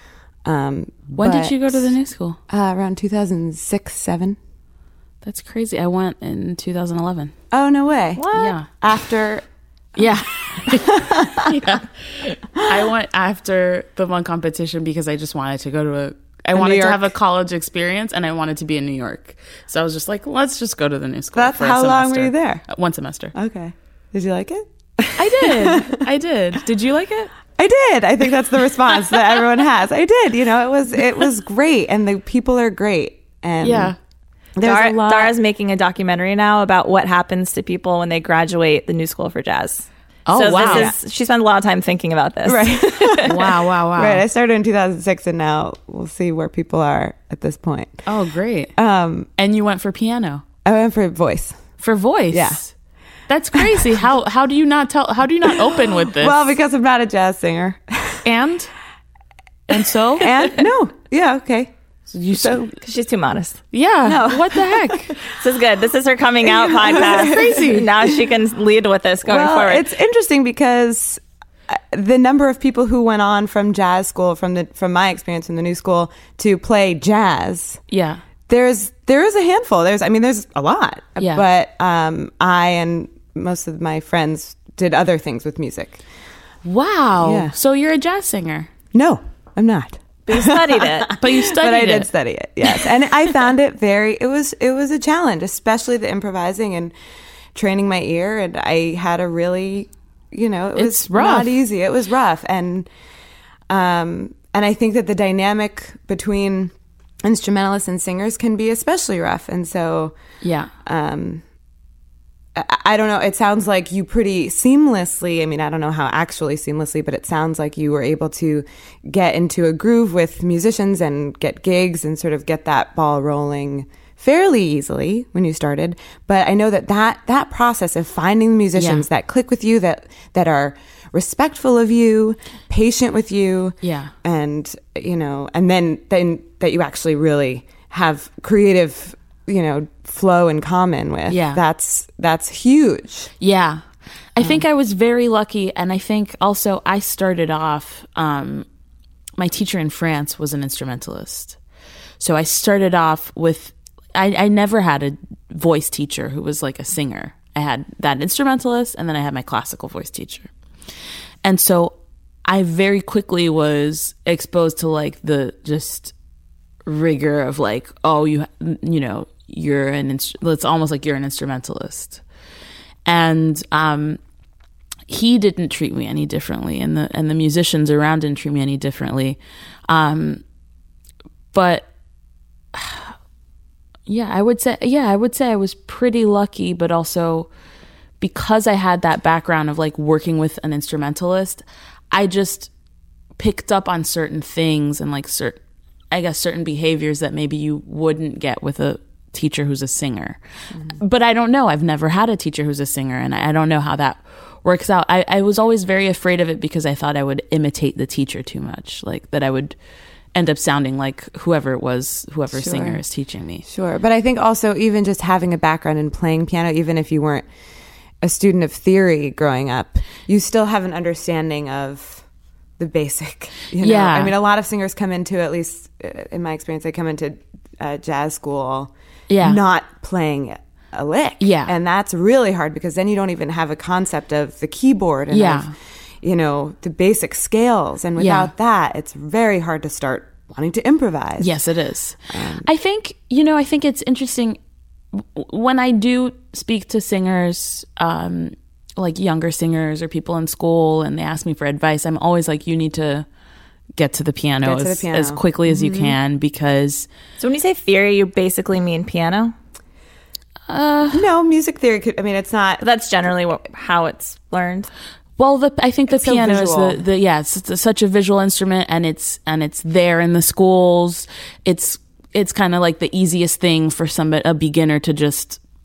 When did you go to the new school? Around 2006-07. That's crazy. I went in 2011. Oh, no way. What? Yeah. After... Yeah. Yeah. I went after the one competition because I just wanted to go to I wanted to have a college experience, and I wanted to be in New York. So I was just like, let's just go to the new school. That's for how a semester. long were you there? 1 semester. Okay. Did you like it? I did. Did you like it? I did. I think that's the response that everyone has. I did. It was great, and the people are great. And yeah. Dara's making a documentary now about what happens to people when they graduate the New School for Jazz. Oh, so wow. She spent a lot of time thinking about this. Right. Wow. Right. I started in 2006, and now we'll see where people are at this point. Oh, great. And you went for piano? I went for voice. For voice? Yeah. That's crazy. How do you not open with this? Well, because I'm not a jazz singer. And so? And no. Yeah, okay. Because she's too modest. Yeah. No. What the heck? This is good. This is her coming out podcast. Crazy. Now she can lead with this going forward. It's interesting because the number of people who went on from jazz school, from my experience in the new school, to play jazz. Yeah. There is a handful. There's a lot. Yeah. But I and most of my friends did other things with music. Wow. Yeah. So you're a jazz singer? No, I'm not. But you studied it. But I did study it, yes. And I found it it was a challenge, especially the improvising and training my ear. And I had a really, it was not easy. It was rough. And I think that the dynamic between instrumentalists and singers can be especially rough. And so, yeah. I don't know. It sounds like you pretty seamlessly, I don't know how actually seamlessly, but it sounds like you were able to get into a groove with musicians and get gigs and sort of get that ball rolling fairly easily when you started. But I know that process of finding musicians that click with you, that are respectful of you, patient with you, and, and then that you actually really have creative flow in common with. Yeah. That's huge. Yeah. I think I was very lucky. And I think also I started off, my teacher in France was an instrumentalist. So I started off with, I never had a voice teacher who was like a singer. I had that instrumentalist, and then I had my classical voice teacher. And so I very quickly was exposed to like the just rigor of like, oh, you're it's almost like you're an instrumentalist. And he didn't treat me any differently, and the musicians around didn't treat me any differently. But I would say I was pretty lucky, but also because I had that background of like working with an instrumentalist, I just picked up on certain things and like certain behaviors that maybe you wouldn't get with a teacher who's a singer. Mm-hmm. But I don't know. I've never had a teacher who's a singer, and I don't know how that works out. I was always very afraid of it because I thought I would imitate the teacher too much, like that I would end up sounding like whoever singer is teaching me. Sure. But I think also even just having a background in playing piano, even if you weren't a student of theory growing up, you still have an understanding of the basic, Yeah. A lot of singers come into, at least in my experience, they come into jazz school not playing a lick. Yeah. And that's really hard because then you don't even have a concept of the keyboard and of, the basic scales. And without that, it's very hard to start wanting to improvise. Yes, it is. I think it's interesting when I do speak to singers, like younger singers or people in school, and they ask me for advice, I'm always like, you need to get to the piano, as quickly as you can, because... So when you say theory, you basically mean piano? No, music theory could... it's not... But that's generally how it's learned. Well, I think the piano is it's such a visual instrument, and it's there in the schools. It's kind of like the easiest thing for a beginner to just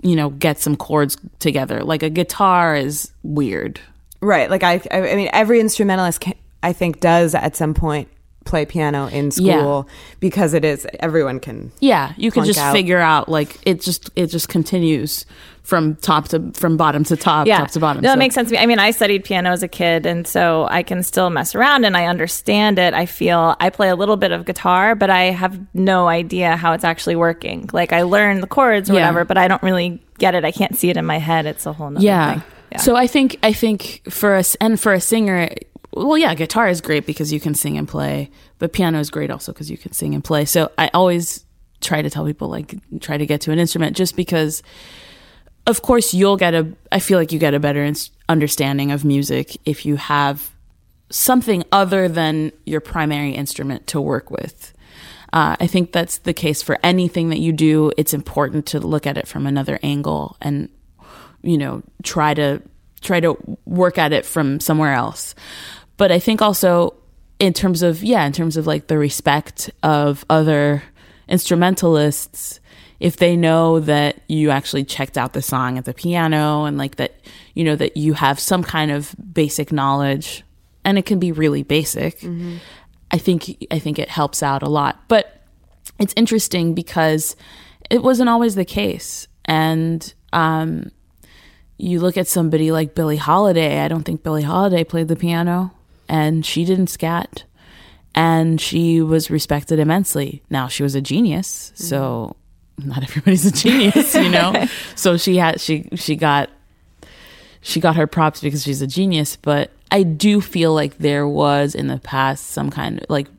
get some chords together. Like a guitar is weird. Right. Like I mean, every instrumentalist I think does at some point play piano in school because it is, everyone can. Yeah. You can just figure out, like, it just continues from bottom to top, top to bottom. No, it makes sense to me. I mean, I studied piano as a kid, and so I can still mess around and I understand it. I feel I play a little bit of guitar, but I have no idea how it's actually working. Like, I learn the chords or whatever, but I don't really get it. I can't see it in my head. It's a whole nother thing. Yeah. So I think for a singer, well, yeah, guitar is great because you can sing and play, but piano is great also because you can sing and play. So I always try to tell people, like, try to get to an instrument, just because, of course, I feel like you get a better understanding of music if you have something other than your primary instrument to work with. I think that's the case for anything that you do. It's important to look at it from another angle and, try to work at it from somewhere else. But I think also in terms of like the respect of other instrumentalists, if they know that you actually checked out the song at the piano and like that, that you have some kind of basic knowledge, and it can be really basic, mm-hmm. I think it helps out a lot. But it's interesting because it wasn't always the case. And you look at somebody like Billie Holiday. I don't think Billie Holiday played the piano, and she didn't scat, and she was respected immensely. Now, she was a genius, so not everybody's a genius, So she got her props because she's a genius. But I do feel like there was in the past some kind of, like,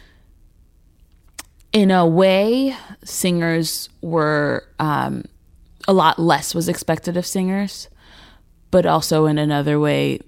in a way, singers were a lot less was expected of singers, but also in another way,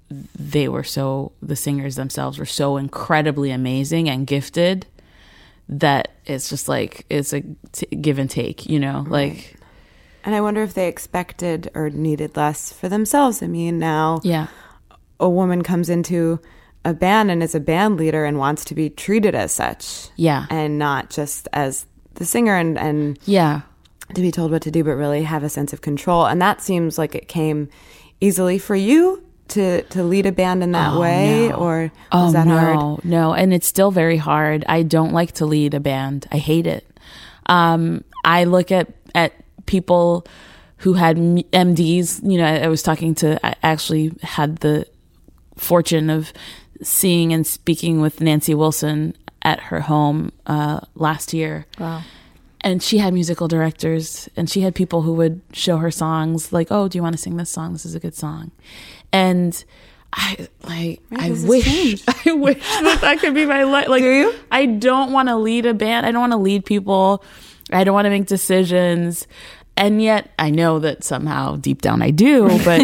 the singers themselves were so incredibly amazing and gifted that it's just like, it's a give and take, like. Right. And I wonder if they expected or needed less for themselves. I mean, now a woman comes into a band and is a band leader and wants to be treated as such. Yeah. And not just as the singer and to be told what to do, but really have a sense of control. And that seems like it came easily for you to lead a band in that way, or was that hard? No, and it's still very hard. I don't like to lead a band. I hate it. I look at people who had MDs. I actually had the fortune of seeing and speaking with Nancy Wilson at her home last year. Wow. And she had musical directors, and she had people who would show her songs, like, "Oh, do you want to sing this song? This is a good song." And I wish that could be my life. Like, do you? I don't want to lead a band. I don't want to lead people. I don't want to make decisions. And yet I know that somehow deep down I do, but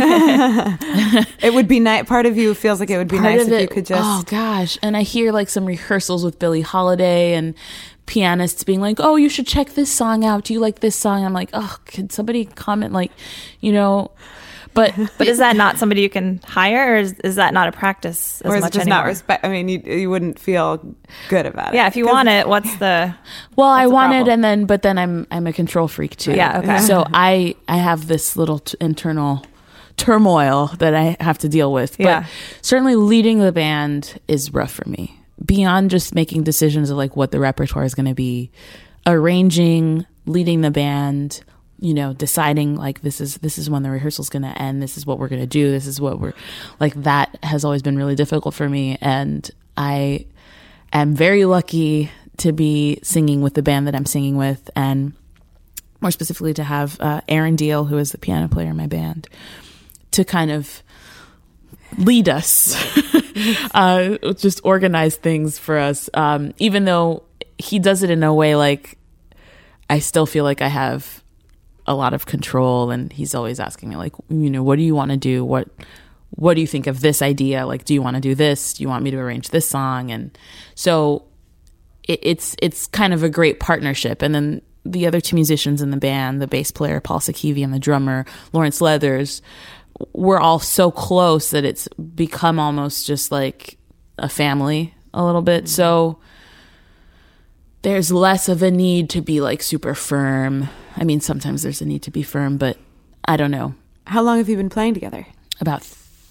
it would be nice. Part of you feels like it would be nice if you could just. Oh gosh. And I hear like some rehearsals with Billie Holiday and pianists being like, "Oh, you should check this song out. Do you like this song?" I'm like, "Oh, could somebody comment?" Like, But is that not somebody you can hire, or is that not a practice as or is much it just anymore? Not respect? I mean, you wouldn't feel good about it. Yeah, if you want it, what's the? Well, I want it, but then I'm a control freak too. Yeah, okay. So I have this little internal turmoil that I have to deal with. But certainly leading the band is rough for me. Beyond just making decisions of like what the repertoire is going to be, arranging, leading the band. Deciding like this is when the rehearsal's going to end. This is what we're going to do. This is what we're like. That has always been really difficult for me, and I am very lucky to be singing with the band that I'm singing with, and more specifically to have Aaron Deal, who is the piano player in my band, to kind of lead us, just organize things for us. Even though he does it in a way like I still feel like I have a lot of control, and he's always asking me like, what do you want to do? What do you think of this idea? Like, do you want to do this? Do you want me to arrange this song? And so it's kind of a great partnership. And then the other two musicians in the band, the bass player, Paul Sakivi, and the drummer, Lawrence Leathers, we're all so close that it's become almost just like a family a little bit. So there's less of a need to be like super firm I mean, sometimes there's a need to be firm, but I don't know. How long have you been playing together? About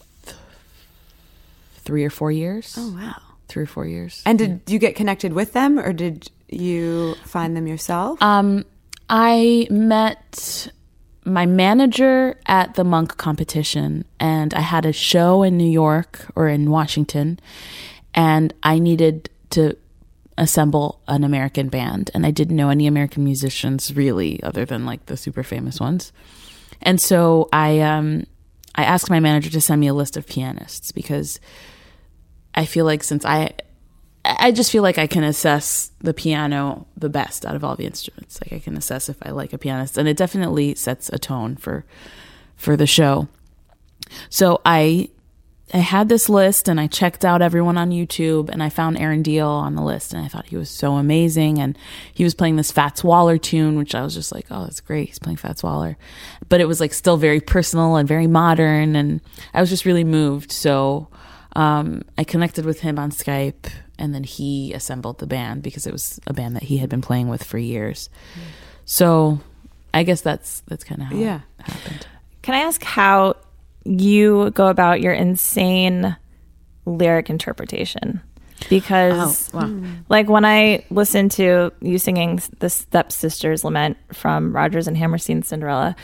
3 or 4 years. Oh, wow. 3 or 4 years. And did you get connected with them, or did you find them yourself? I met my manager at the Monk competition, and I had a show in New York or in Washington, and I needed to assemble an American band, and I didn't know any American musicians really, other than like the super famous ones. And so I asked my manager to send me a list of pianists, because I feel like since I just feel like I can assess the piano the best out of all the instruments. Like I can assess if I like a pianist, and it definitely sets a tone for the show. So I had this list, and I checked out everyone on YouTube, and I found Aaron Deal on the list, and I thought he was so amazing. And he was playing this Fats Waller tune, which I was just like, oh, that's great. He's playing Fats Waller. But it was like still very personal and very modern, and I was just really moved. So I connected with him on Skype, and then he assembled the band, because it was a band that he had been playing with for years. So I guess that's kind of how it happened. Can I ask how you go about your insane lyric interpretation? Because like when I listen to you singing the Stepsister's Lament from Rodgers and Hammerstein's Cinderella,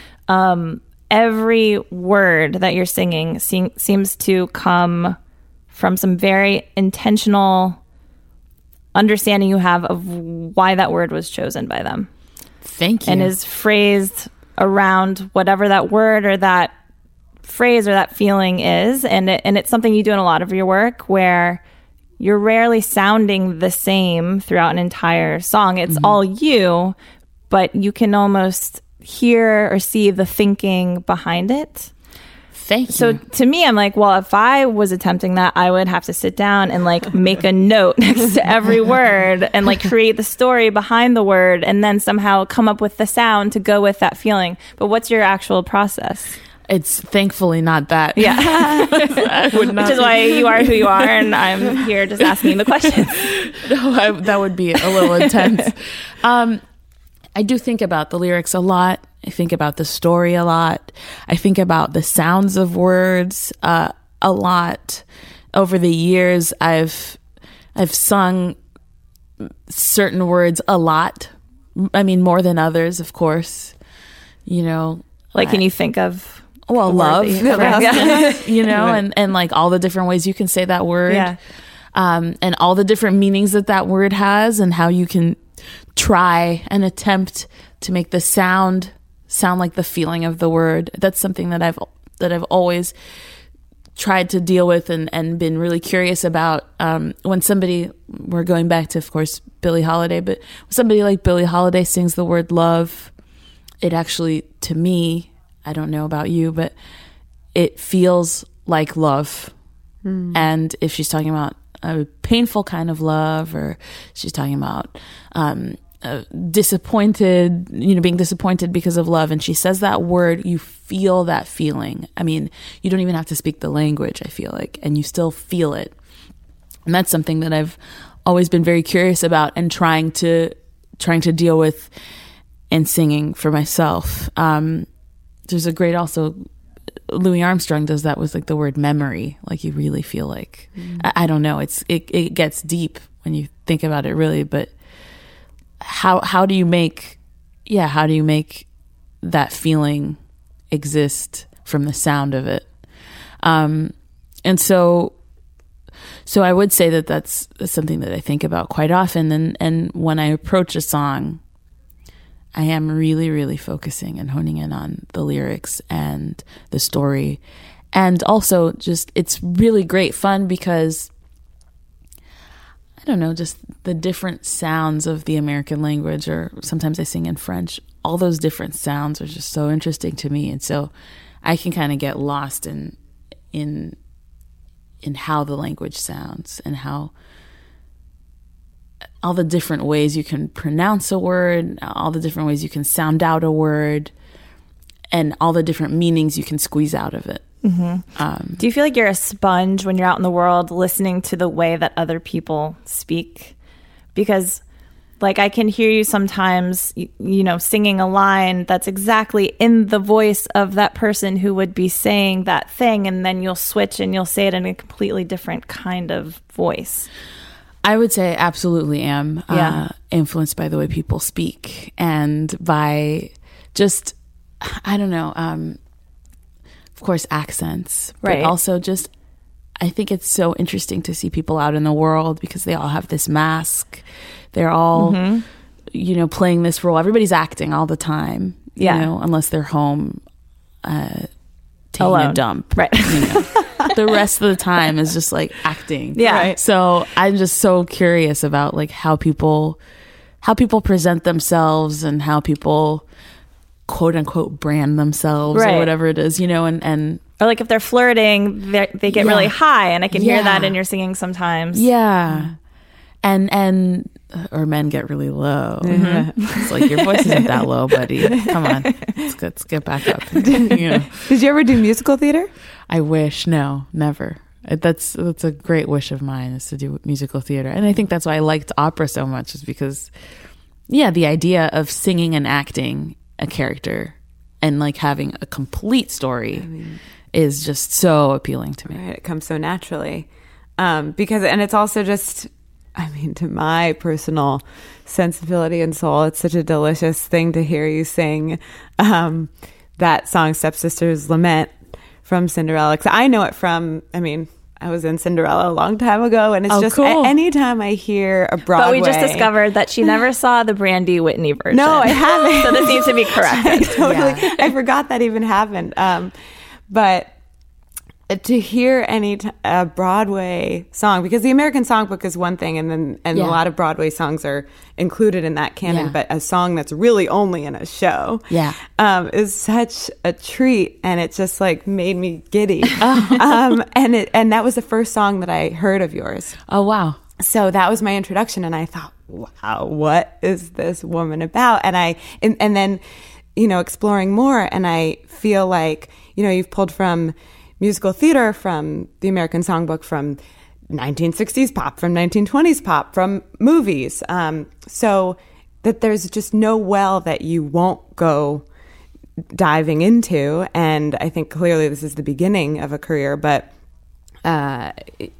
every word that you're singing seems to come from some very intentional understanding you have of why that word was chosen by them. Thank you. And is phrased around whatever that word or that phrase or that feeling is. And it's something you do in a lot of your work, where you're rarely sounding the same throughout an entire song. It's all you, but you can almost hear or see the thinking behind it. Thank you. So to me, I'm like, well, if I was attempting that, I would have to sit down and like make a note next to every word and like create the story behind the word, and then somehow come up with the sound to go with that feeling. But what's your actual process? It's thankfully not that. Yeah. I would not. Which is why you are who you are, and I'm here just asking the questions. No, that would be a little intense. I do think about the lyrics a lot. I think about the story a lot. I think about the sounds of words a lot. Over the years, I've sung certain words a lot. I mean, more than others, of course. You know, like, can you think of love, yeah. you know, and like all the different ways you can say that word, and all the different meanings that word has, and how you can try and attempt to make the sound like the feeling of the word. That's something that I've always tried to deal with and been really curious about. When somebody, we're going back to, of course, Billie Holiday, but when somebody like Billie Holiday sings the word love, it actually, to me, I don't know about you, but it feels like love. And if she's talking about a painful kind of love, or she's talking about disappointed, being disappointed because of love, and she says that word, you feel that feeling. I mean, you don't even have to speak the language, I feel like, and you still feel it. And that's something that I've always been very curious about, and trying to deal with in singing for myself. There's a great, also, Louis Armstrong does that with like the word memory. Like you really feel like, I don't know, it gets deep when you think about it, really. But how do you make that feeling exist from the sound of it? And so I would say that that's something that I think about quite often. And when I approach a song, I am really, really focusing and honing in on the lyrics and the story. And also just, it's really great fun because, I don't know, just the different sounds of the American language, or sometimes I sing in French. All those different sounds are just so interesting to me. And so I can kind of get lost in how the language sounds, and how all the different ways you can pronounce a word, all the different ways you can sound out a word, and all the different meanings you can squeeze out of it. Mm-hmm. Do you feel like you're a sponge when you're out in the world listening to the way that other people speak? Because Like I can hear you sometimes, singing a line that's exactly in the voice of that person who would be saying that thing, and then you'll switch and you'll say it in a completely different kind of voice. I would say absolutely am influenced by the way people speak and by just, I don't know, of course, accents, but also just, I think it's so interesting to see people out in the world because they all have this mask. They're all, playing this role. Everybody's acting all the time, unless they're home taking alone. A dump. Right. The rest of the time is just like acting. Yeah. Right? So I'm just so curious about like how people present themselves and how people quote unquote brand themselves or whatever it is, and or like if they're flirting, they get really high, and I can hear that in your singing sometimes. Yeah. And or men get really low. It's like your voice isn't that low, buddy. Come on, let's get back up. Did you ever do musical theater? I wish. No, never. That's a great wish of mine, is to do musical theater, and I think that's why I liked opera so much, is because, the idea of singing and acting a character and like having a complete story is just so appealing to me. Right, it comes so naturally, because it's also just, to my personal sensibility and soul, it's such a delicious thing to hear you sing that song, Stepsister's Lament, from Cinderella. Because I know it from, I was in Cinderella a long time ago, and it's cool. Anytime I hear a Broadway... But we just discovered that she never saw the Brandy Whitney version. No, I haven't. So this needs to be corrected. I forgot that even happened. But to hear a Broadway song, because the American Songbook is one thing, and a lot of Broadway songs are included in that canon, but a song that's really only in a show is such a treat, and it just like made me giddy. And that was the first song that I heard of yours. Oh, wow. So that was my introduction, and I thought, wow, what is this woman about? And then exploring more, and I feel like you've pulled from musical theater, from the American Songbook, from 1960s pop, from 1920s pop, from movies. So that there's just no well that you won't go diving into. And I think clearly this is the beginning of a career. But, I'm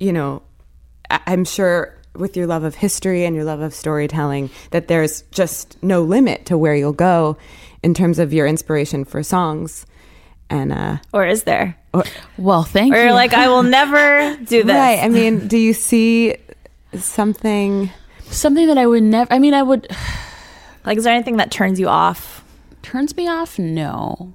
sure with your love of history and your love of storytelling that there's just no limit to where you'll go in terms of your inspiration for songs. And or is there? Well, thank you. Or you're like, I will never do this. Right. Do you see something that I would never... I would... Like, is there anything that turns you off? Turns me off? No.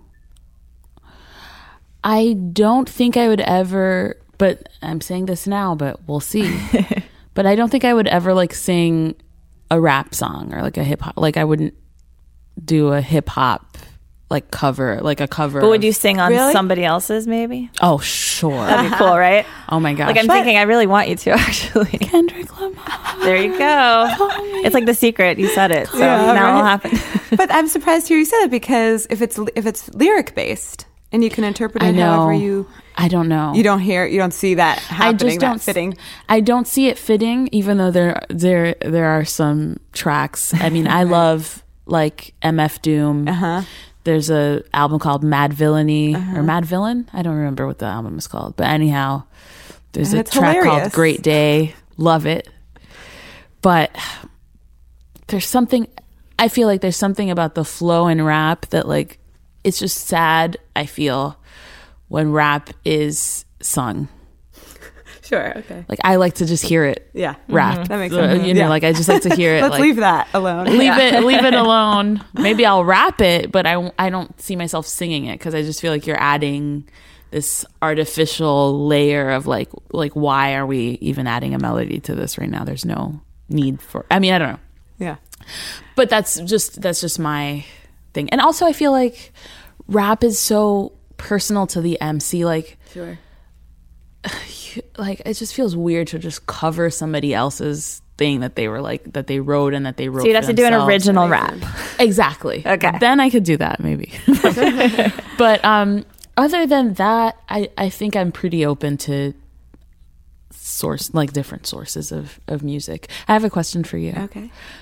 I don't think I would ever... But I'm saying this now, but we'll see. But I don't think I would ever like sing a rap song or like a hip hop. Like I wouldn't do a hip hop like cover, like a cover. But would you sing on somebody else's maybe? Oh, sure. That'd be cool, right? Oh my gosh. Like I'm thinking I really want you to actually. Kendrick Lamar. There you go. It's like The Secret. You said it. So now it'll happen. But I'm surprised to hear you say that, because if it's lyric based and you can interpret it however you... I don't know. You don't see that happening, that fitting. I don't see it fitting, even though there are some tracks. I love like MF Doom. There's a album called Mad Villainy or Mad Villain. I don't remember what the album is called, but anyhow, there's a track called Great Day. Love it. But there's something, I feel like there's something about the flow in rap that like, it's just sad, I feel, when rap is sung. Sure, okay. Like I like to just hear it. Yeah. Rap. Mm-hmm. That makes sense. Like I just like to hear it. Let's like, leave that alone. Leave it alone. Maybe I'll rap it, but I don't see myself singing it, because I just feel like you're adding this artificial layer of like why are we even adding a melody to this right now? There's no need for, I don't know. Yeah. But that's just my thing. And also I feel like rap is so personal to the MC. Like, sure. Like it just feels weird to just cover somebody else's thing that they were like, that they wrote and that they wrote. So you'd have to do an original rap. Exactly. Okay. Then I could do that maybe. But other than that, I think I'm pretty open to different sources of music. I have a question for you. Okay.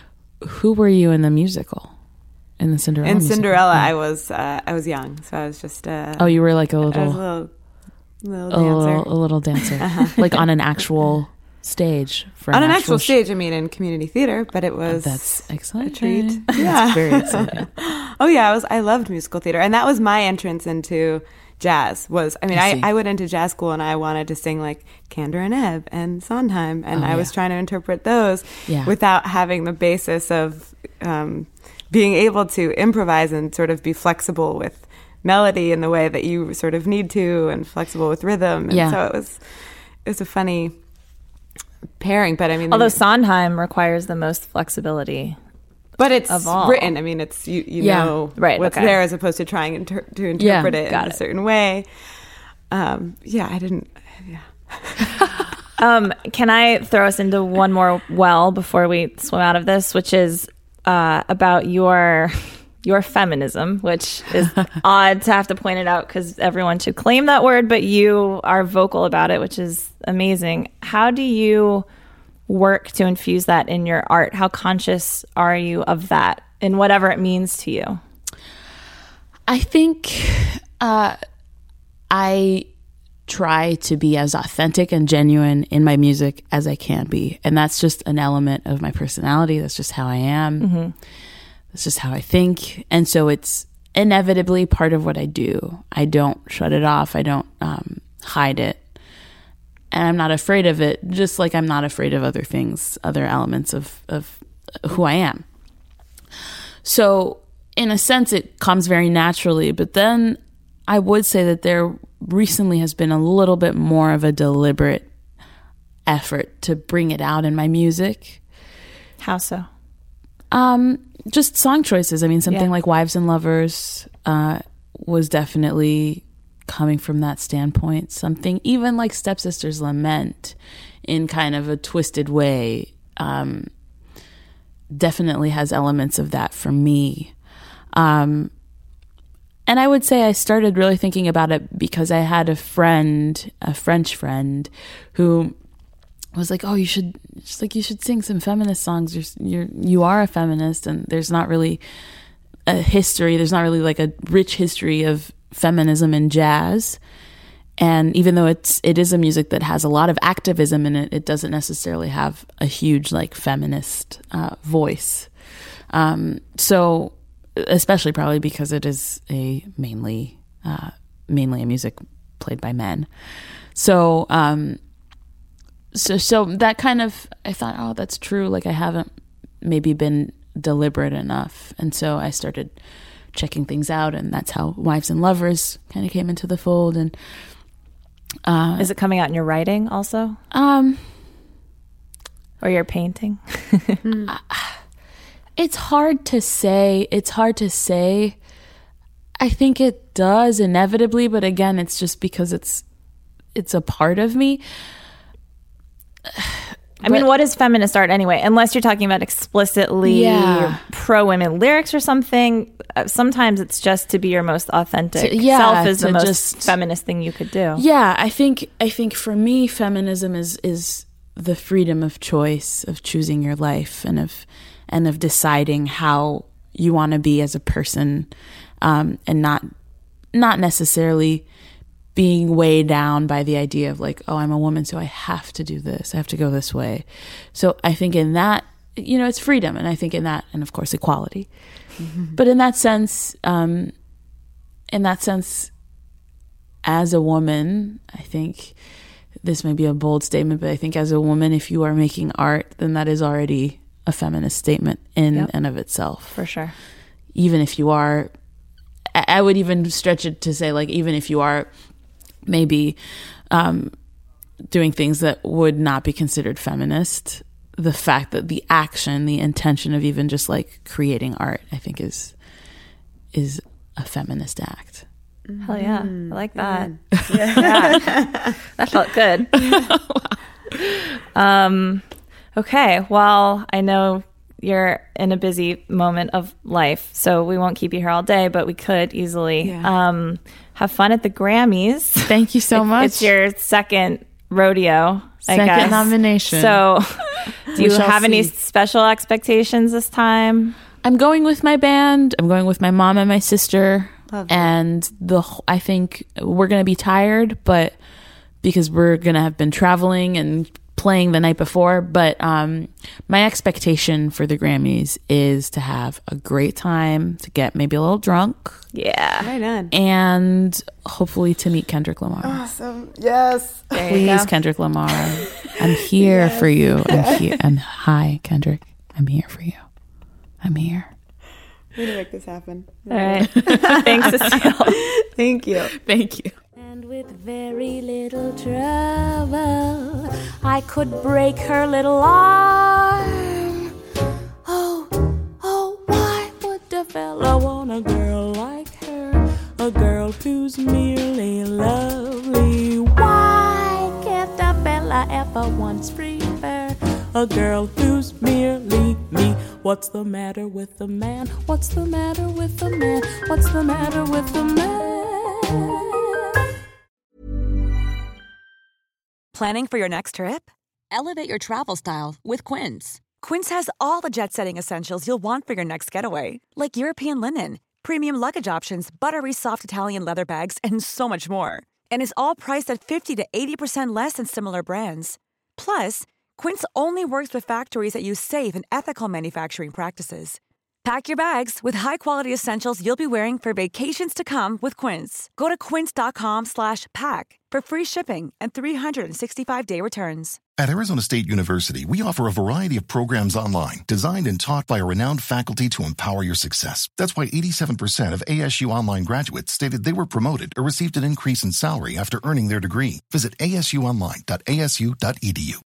who were you in the musical? In the Cinderella In musical? Cinderella, I was young, so I was just... oh, you were like a little dancer. A little dancer. Like on an actual stage. On an actual stage, I mean, in community theater, but it was... That's exciting. A treat. Yeah. That's very exciting. Oh, yeah, I loved musical theater. And that was my entrance into jazz. I went into jazz school and I wanted to sing like Kander and Ebb and Sondheim, and I was trying to interpret those without having the basis of being able to improvise and sort of be flexible with melody in the way that you sort of need to, and flexible with rhythm. And so it was a funny pairing. But I mean, although Sondheim requires the most flexibility. But it's written. I mean, it's you know what's there as opposed to trying to interpret it in a certain way. I didn't. Yeah. Can I throw us into one more well before we swim out of this, which is about your feminism, which is odd to have to point it out because everyone should claim that word, but you are vocal about it, which is amazing. How do you work to infuse that in your art? How conscious are you of that in whatever it means to you? I think I try to be as authentic and genuine in my music as I can be. And that's just an element of my personality. That's just how I am. Mm-hmm. That's just how I think. And so it's inevitably part of what I do. I don't shut it off. I don't hide it. And I'm not afraid of it, just like I'm not afraid of other things, other elements of who I am. So in a sense, it comes very naturally. But then I would say that there recently has been a little bit more of a deliberate effort to bring it out in my music. How so? Just song choices. I mean, something like Wives and Lovers was definitely coming from that standpoint. Something even like Stepsister's Lament in kind of a twisted way definitely has elements of that for me. And I would say I started really thinking about it because I had a French friend who was like, "Oh, you should sing some feminist songs. You are a feminist, and there's not really a history. There's not really like a rich history of feminism in jazz. And even though it is a music that has a lot of activism in it, it doesn't necessarily have a huge like feminist voice. So especially probably because it is mainly a music played by men. So so that kind of, I thought, oh, that's true. Like I haven't maybe been deliberate enough. And so I started checking things out, and that's how Wives and Lovers kind of came into the fold. And is it coming out in your writing also? Or your painting? It's hard to say. I think it does inevitably, but again, it's just because it's a part of me. I mean, what is feminist art anyway? Unless you're talking about explicitly pro-women lyrics or something. Sometimes it's just to be your most authentic self is the most feminist thing you could do. Yeah, I think for me, feminism is the freedom of choice, of choosing your life, and of deciding how you want to be as a person, and not necessarily being weighed down by the idea of like, oh, I'm a woman, so I have to do this. I have to go this way. So I think in that, it's freedom. And I think in that, and of course, equality. Mm-hmm. But in that sense, as a woman, I think this may be a bold statement, but I think as a woman, if you are making art, then that is already a feminist statement in and of itself. For sure. Even if you are, I would even stretch it to say, like, even if you are maybe doing things that would not be considered feminist, the fact that the action, the intention of even just like creating art, I think is a feminist act. Hell yeah. I like that. Yeah. That felt good. Okay. Well, I know you're in a busy moment of life, so we won't keep you here all day, but we could easily have fun at the Grammys. Thank you so much. It's your second rodeo, I Second guess. nomination. So do you have any see. special expectations this time? I'm going with my band. I'm going with my mom and my sister. And I think we're going to be tired, but because we're going to have been traveling and playing the night before. But my expectation for the Grammys is to have a great time, to get maybe a little drunk. Yeah. Right on. And hopefully to meet Kendrick Lamar. Awesome. Yes. Please, Kendrick Lamar. I'm here for you. I'm here. And hi, Kendrick. I'm here for you. I'm here. We're going to make this happen. All right. Thanks, Cecile. Thank you. Thank you. And with very little trouble, I could break her little arm. Oh, why would a fella want a girl like her? A girl who's merely lovely. Why can't a fella ever once prefer a girl who's merely me? What's the matter with the man? What's the matter with the man? What's the matter with the man? Planning for your next trip? Elevate your travel style with Quince. Quince has all the jet-setting essentials you'll want for your next getaway, like European linen, premium luggage options, buttery soft Italian leather bags, and so much more. And is all priced at 50 to 80% less than similar brands. Plus, Quince only works with factories that use safe and ethical manufacturing practices. Pack your bags with high-quality essentials you'll be wearing for vacations to come with Quince. Go to quince.com/pack for free shipping and 365-day returns. At Arizona State University, we offer a variety of programs online designed and taught by a renowned faculty to empower your success. That's why 87% of ASU online graduates stated they were promoted or received an increase in salary after earning their degree. Visit asuonline.asu.edu.